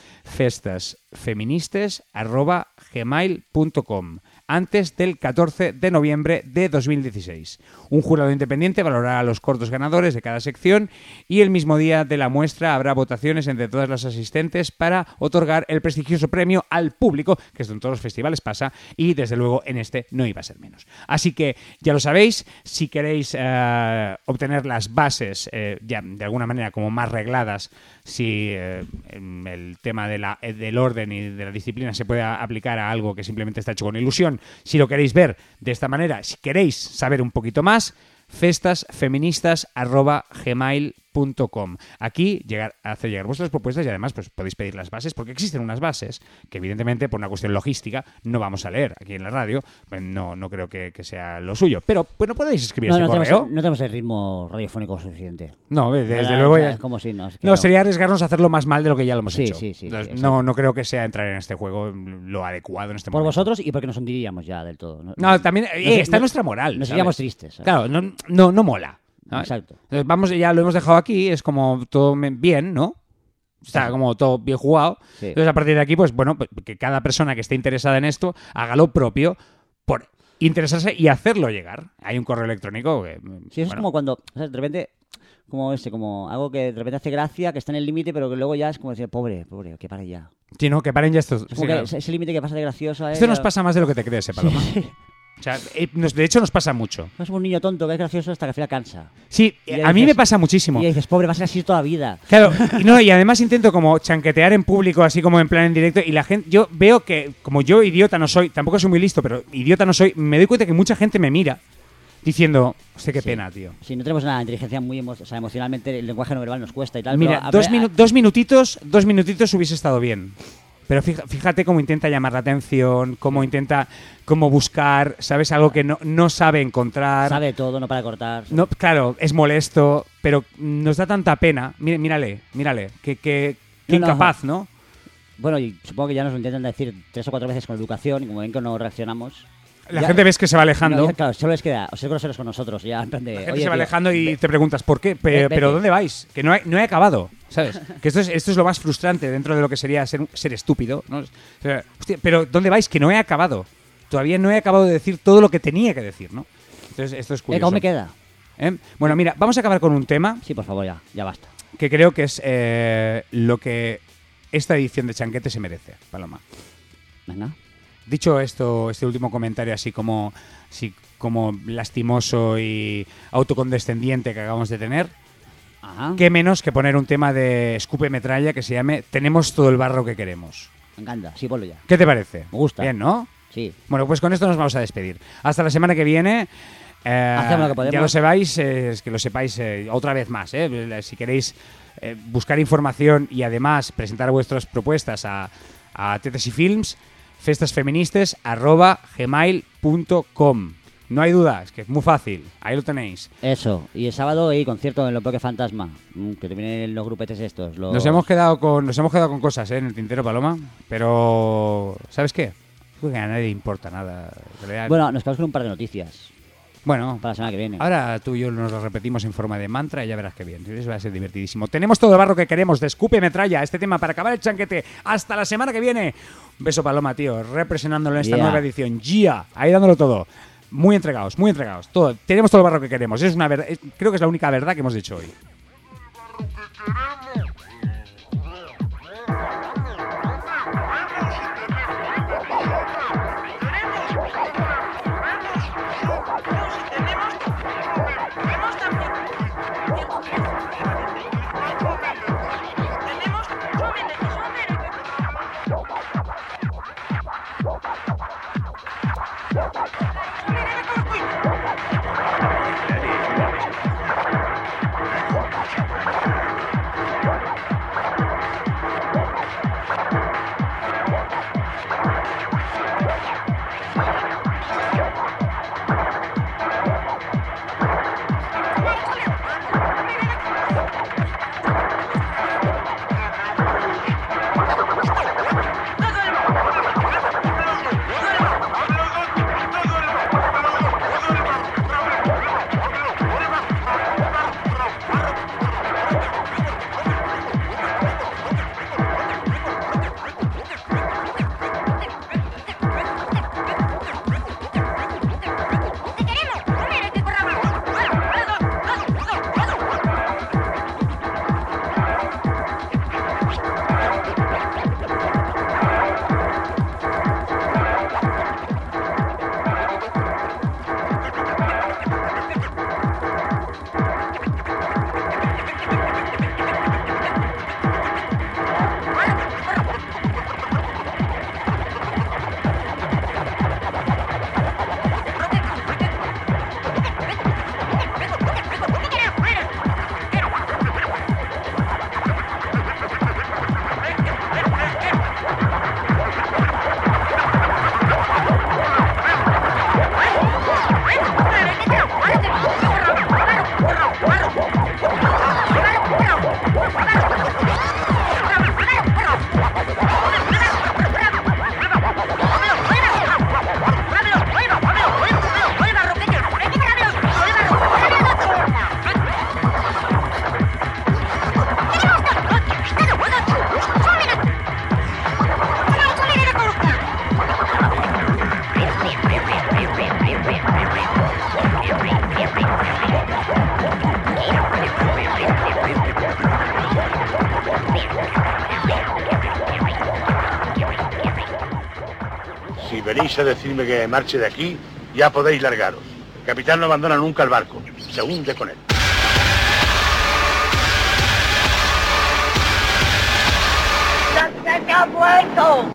festasfeministes arroba gmail punto com. Antes del catorce de noviembre de dos mil dieciséis. Un jurado independiente valorará los cortos ganadores de cada sección y el mismo día de la muestra habrá votaciones entre todas las asistentes para otorgar el prestigioso premio al público, que esto en todos los festivales pasa, y desde luego en este no iba a ser menos. Así que ya lo sabéis, si queréis eh, obtener las bases eh, ya de alguna manera como más regladas, si eh, el tema de la, del orden y de la disciplina se puede aplicar a algo que simplemente está hecho con ilusión, si lo queréis ver de esta manera, si queréis saber un poquito más, festasfeministas arroba gmail punto com. Aquí llegar, hacer llegar vuestras propuestas y además pues podéis pedir las bases, porque existen unas bases que evidentemente por una cuestión logística no vamos a leer aquí en la radio, pues no, no creo que, que sea lo suyo, pero bueno, podéis escribir No, ese no correo. tenemos, no tenemos el ritmo radiofónico suficiente. No, desde Ahora, luego o sea, ya- es como si no, es que No, no. sería arriesgarnos a hacerlo más mal de lo que ya lo hemos Sí, hecho. sí, sí, Entonces, sí, no, exacto. no creo que sea entrar en este juego lo adecuado en este Por momento. vosotros y porque nos hundiríamos ya del todo. No, No, también eh, sé- está no- nuestra moral. Nos ¿sabes? iríamos tristes. ¿sabes? Claro, no, no, no mola. ¿sabes? Exacto. Entonces, vamos, ya lo hemos dejado aquí, es como todo me- bien, ¿no? Está como todo bien jugado. Sí. Entonces, a partir de aquí, pues bueno, pues, que cada persona que esté interesada en esto haga lo propio por interesarse y hacerlo llegar. Hay un correo electrónico que... Sí, eso es bueno, como cuando, o sea, de repente, como este, como algo que de repente hace gracia, que está en el límite, pero que luego ya es como decir, pobre, pobre, que pare ya. Sí, no, que paren ya estos... Es sí, como que claro. ese, ese límite que pasa de gracioso a él. Esto nos ya- pasa más de lo que te crees, eh, Paloma. O sea, eh, nos- de hecho nos pasa mucho. Es como un niño tonto que es gracioso hasta que al final cansa. Sí, Y eh, ya a mí dices- me pasa muchísimo. Y dices, pobre, va a ser así toda la vida. Claro, y, no, y además intento como chanquetear en público, así como en plan en directo, y la gente, yo veo que, como yo idiota no soy, tampoco soy muy listo, pero idiota no soy, me doy cuenta que mucha gente me mira diciendo, hostia, qué Sí. pena, tío. Si no tenemos una inteligencia muy emo- o sea, emocionalmente, el lenguaje no verbal nos cuesta y tal. Mira, pero a- dos, a- minu- dos minutitos, dos minutitos hubiese estado bien. Pero fija- fíjate cómo intenta llamar la atención, cómo intenta, cómo buscar, ¿sabes? Algo que no, no sabe encontrar. sabe todo, no para cortar. No, claro, es molesto, pero nos da tanta pena. Mire, mírale, mírale, que, que, que No, no. incapaz, ¿no? Bueno, y supongo que ya nos lo intentan decir tres o cuatro veces con educación y como ven que no reaccionamos. La ya- gente ves que se va alejando. No, ya, claro, solo les queda o ser groseros con nosotros, ya en plan de. La gente "Oye, se va tío, alejando y ve- te preguntas por qué, Pe- Ve- pero vete. ¿dónde vais? Que no he, no he acabado, ¿sabes? Que esto es, esto es lo más frustrante dentro de lo que sería ser, un- ser estúpido, ¿no? O sea, hostia, pero ¿dónde vais? Que no he acabado. Todavía no he acabado de decir todo lo que tenía que decir, ¿no? Entonces esto es Eh, curioso. ¿Cómo me queda? ¿Eh? Bueno, mira, vamos a acabar con un tema Sí, por favor, ya, ya basta. que creo que es eh, lo que esta edición de Chanquete se merece, Paloma. Venga. Dicho esto, este último comentario así como, así como lastimoso y autocondescendiente que acabamos de tener, Ajá. qué menos que poner un tema de escupe metralla que se llame Tenemos todo el barro que queremos. Me encanta, sí, ponlo ya. ¿Qué te parece? Me gusta. Bien, ¿no? Sí. Bueno, pues con esto nos vamos a despedir. Hasta la semana que viene. Eh, Hacemos lo que podemos. Ya lo sepáis, eh, es que lo sepáis eh, otra vez más. eh. Si queréis eh, buscar información y además presentar vuestras propuestas a, a Tetes y Films, festasfeministes arroba gmail punto com. No hay duda, es que es muy fácil. Ahí lo tenéis. Eso. Y el sábado hay concierto en Lo Bloque Fantasma. Mm, que te vienen los grupetes estos. Los... Nos hemos quedado con nos hemos quedado con cosas eh, en el tintero, Paloma. Pero ¿sabes qué? Creo que a nadie le importa nada. En realidad- Bueno, nos quedamos con un par de noticias bueno, para la semana que viene. ahora tú y yo nos lo repetimos en forma de mantra y ya verás que bien. Eso va a ser divertidísimo. Tenemos todo el barro que queremos de Escupe Metralla, este tema para acabar el chanquete. Hasta la semana que viene. Un beso, Paloma, tío, representándolo en esta Yeah. nueva edición. Gia, ahí dándolo todo. Muy entregados, muy entregados. Todo. Tenemos todo el barro que queremos. Es una verdad, es- creo que es la única verdad que hemos dicho hoy. Tenemos también Si venís a decirme que marche de aquí, ya podéis largaros. El capitán no abandona nunca el barco, se hunde con él. ¡Ya se ha muerto!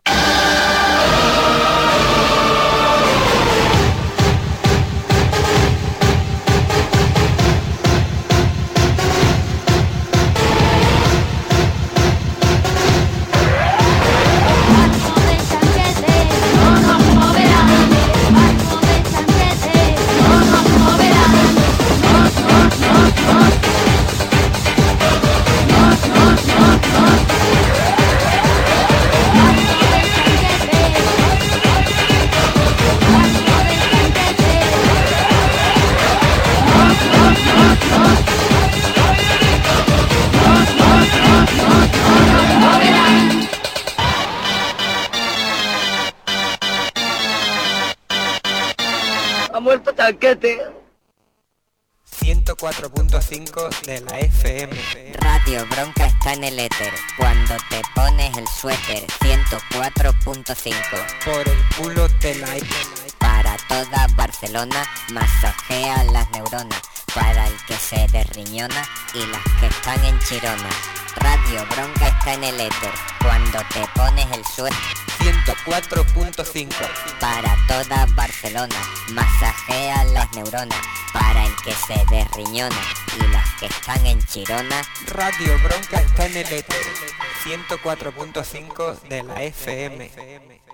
¡Ha muerto Tanquete! ciento cuatro punto cinco de la F M. Radio Bronca está en el éter. Cuando te pones el suéter. ciento cuatro punto cinco. Por el culo te la... Para toda Barcelona, masajea las neuronas. Para el que se derriñona y las que están en Chirona. Radio Bronca está en el éter. Cuando te pones el suéter. ciento cuatro punto cinco. Para toda Barcelona, masajea las neuronas. Para el que se derriñona y las que están en Chirona. Radio Bronca está en el éter. ciento cuatro punto cinco de la F M.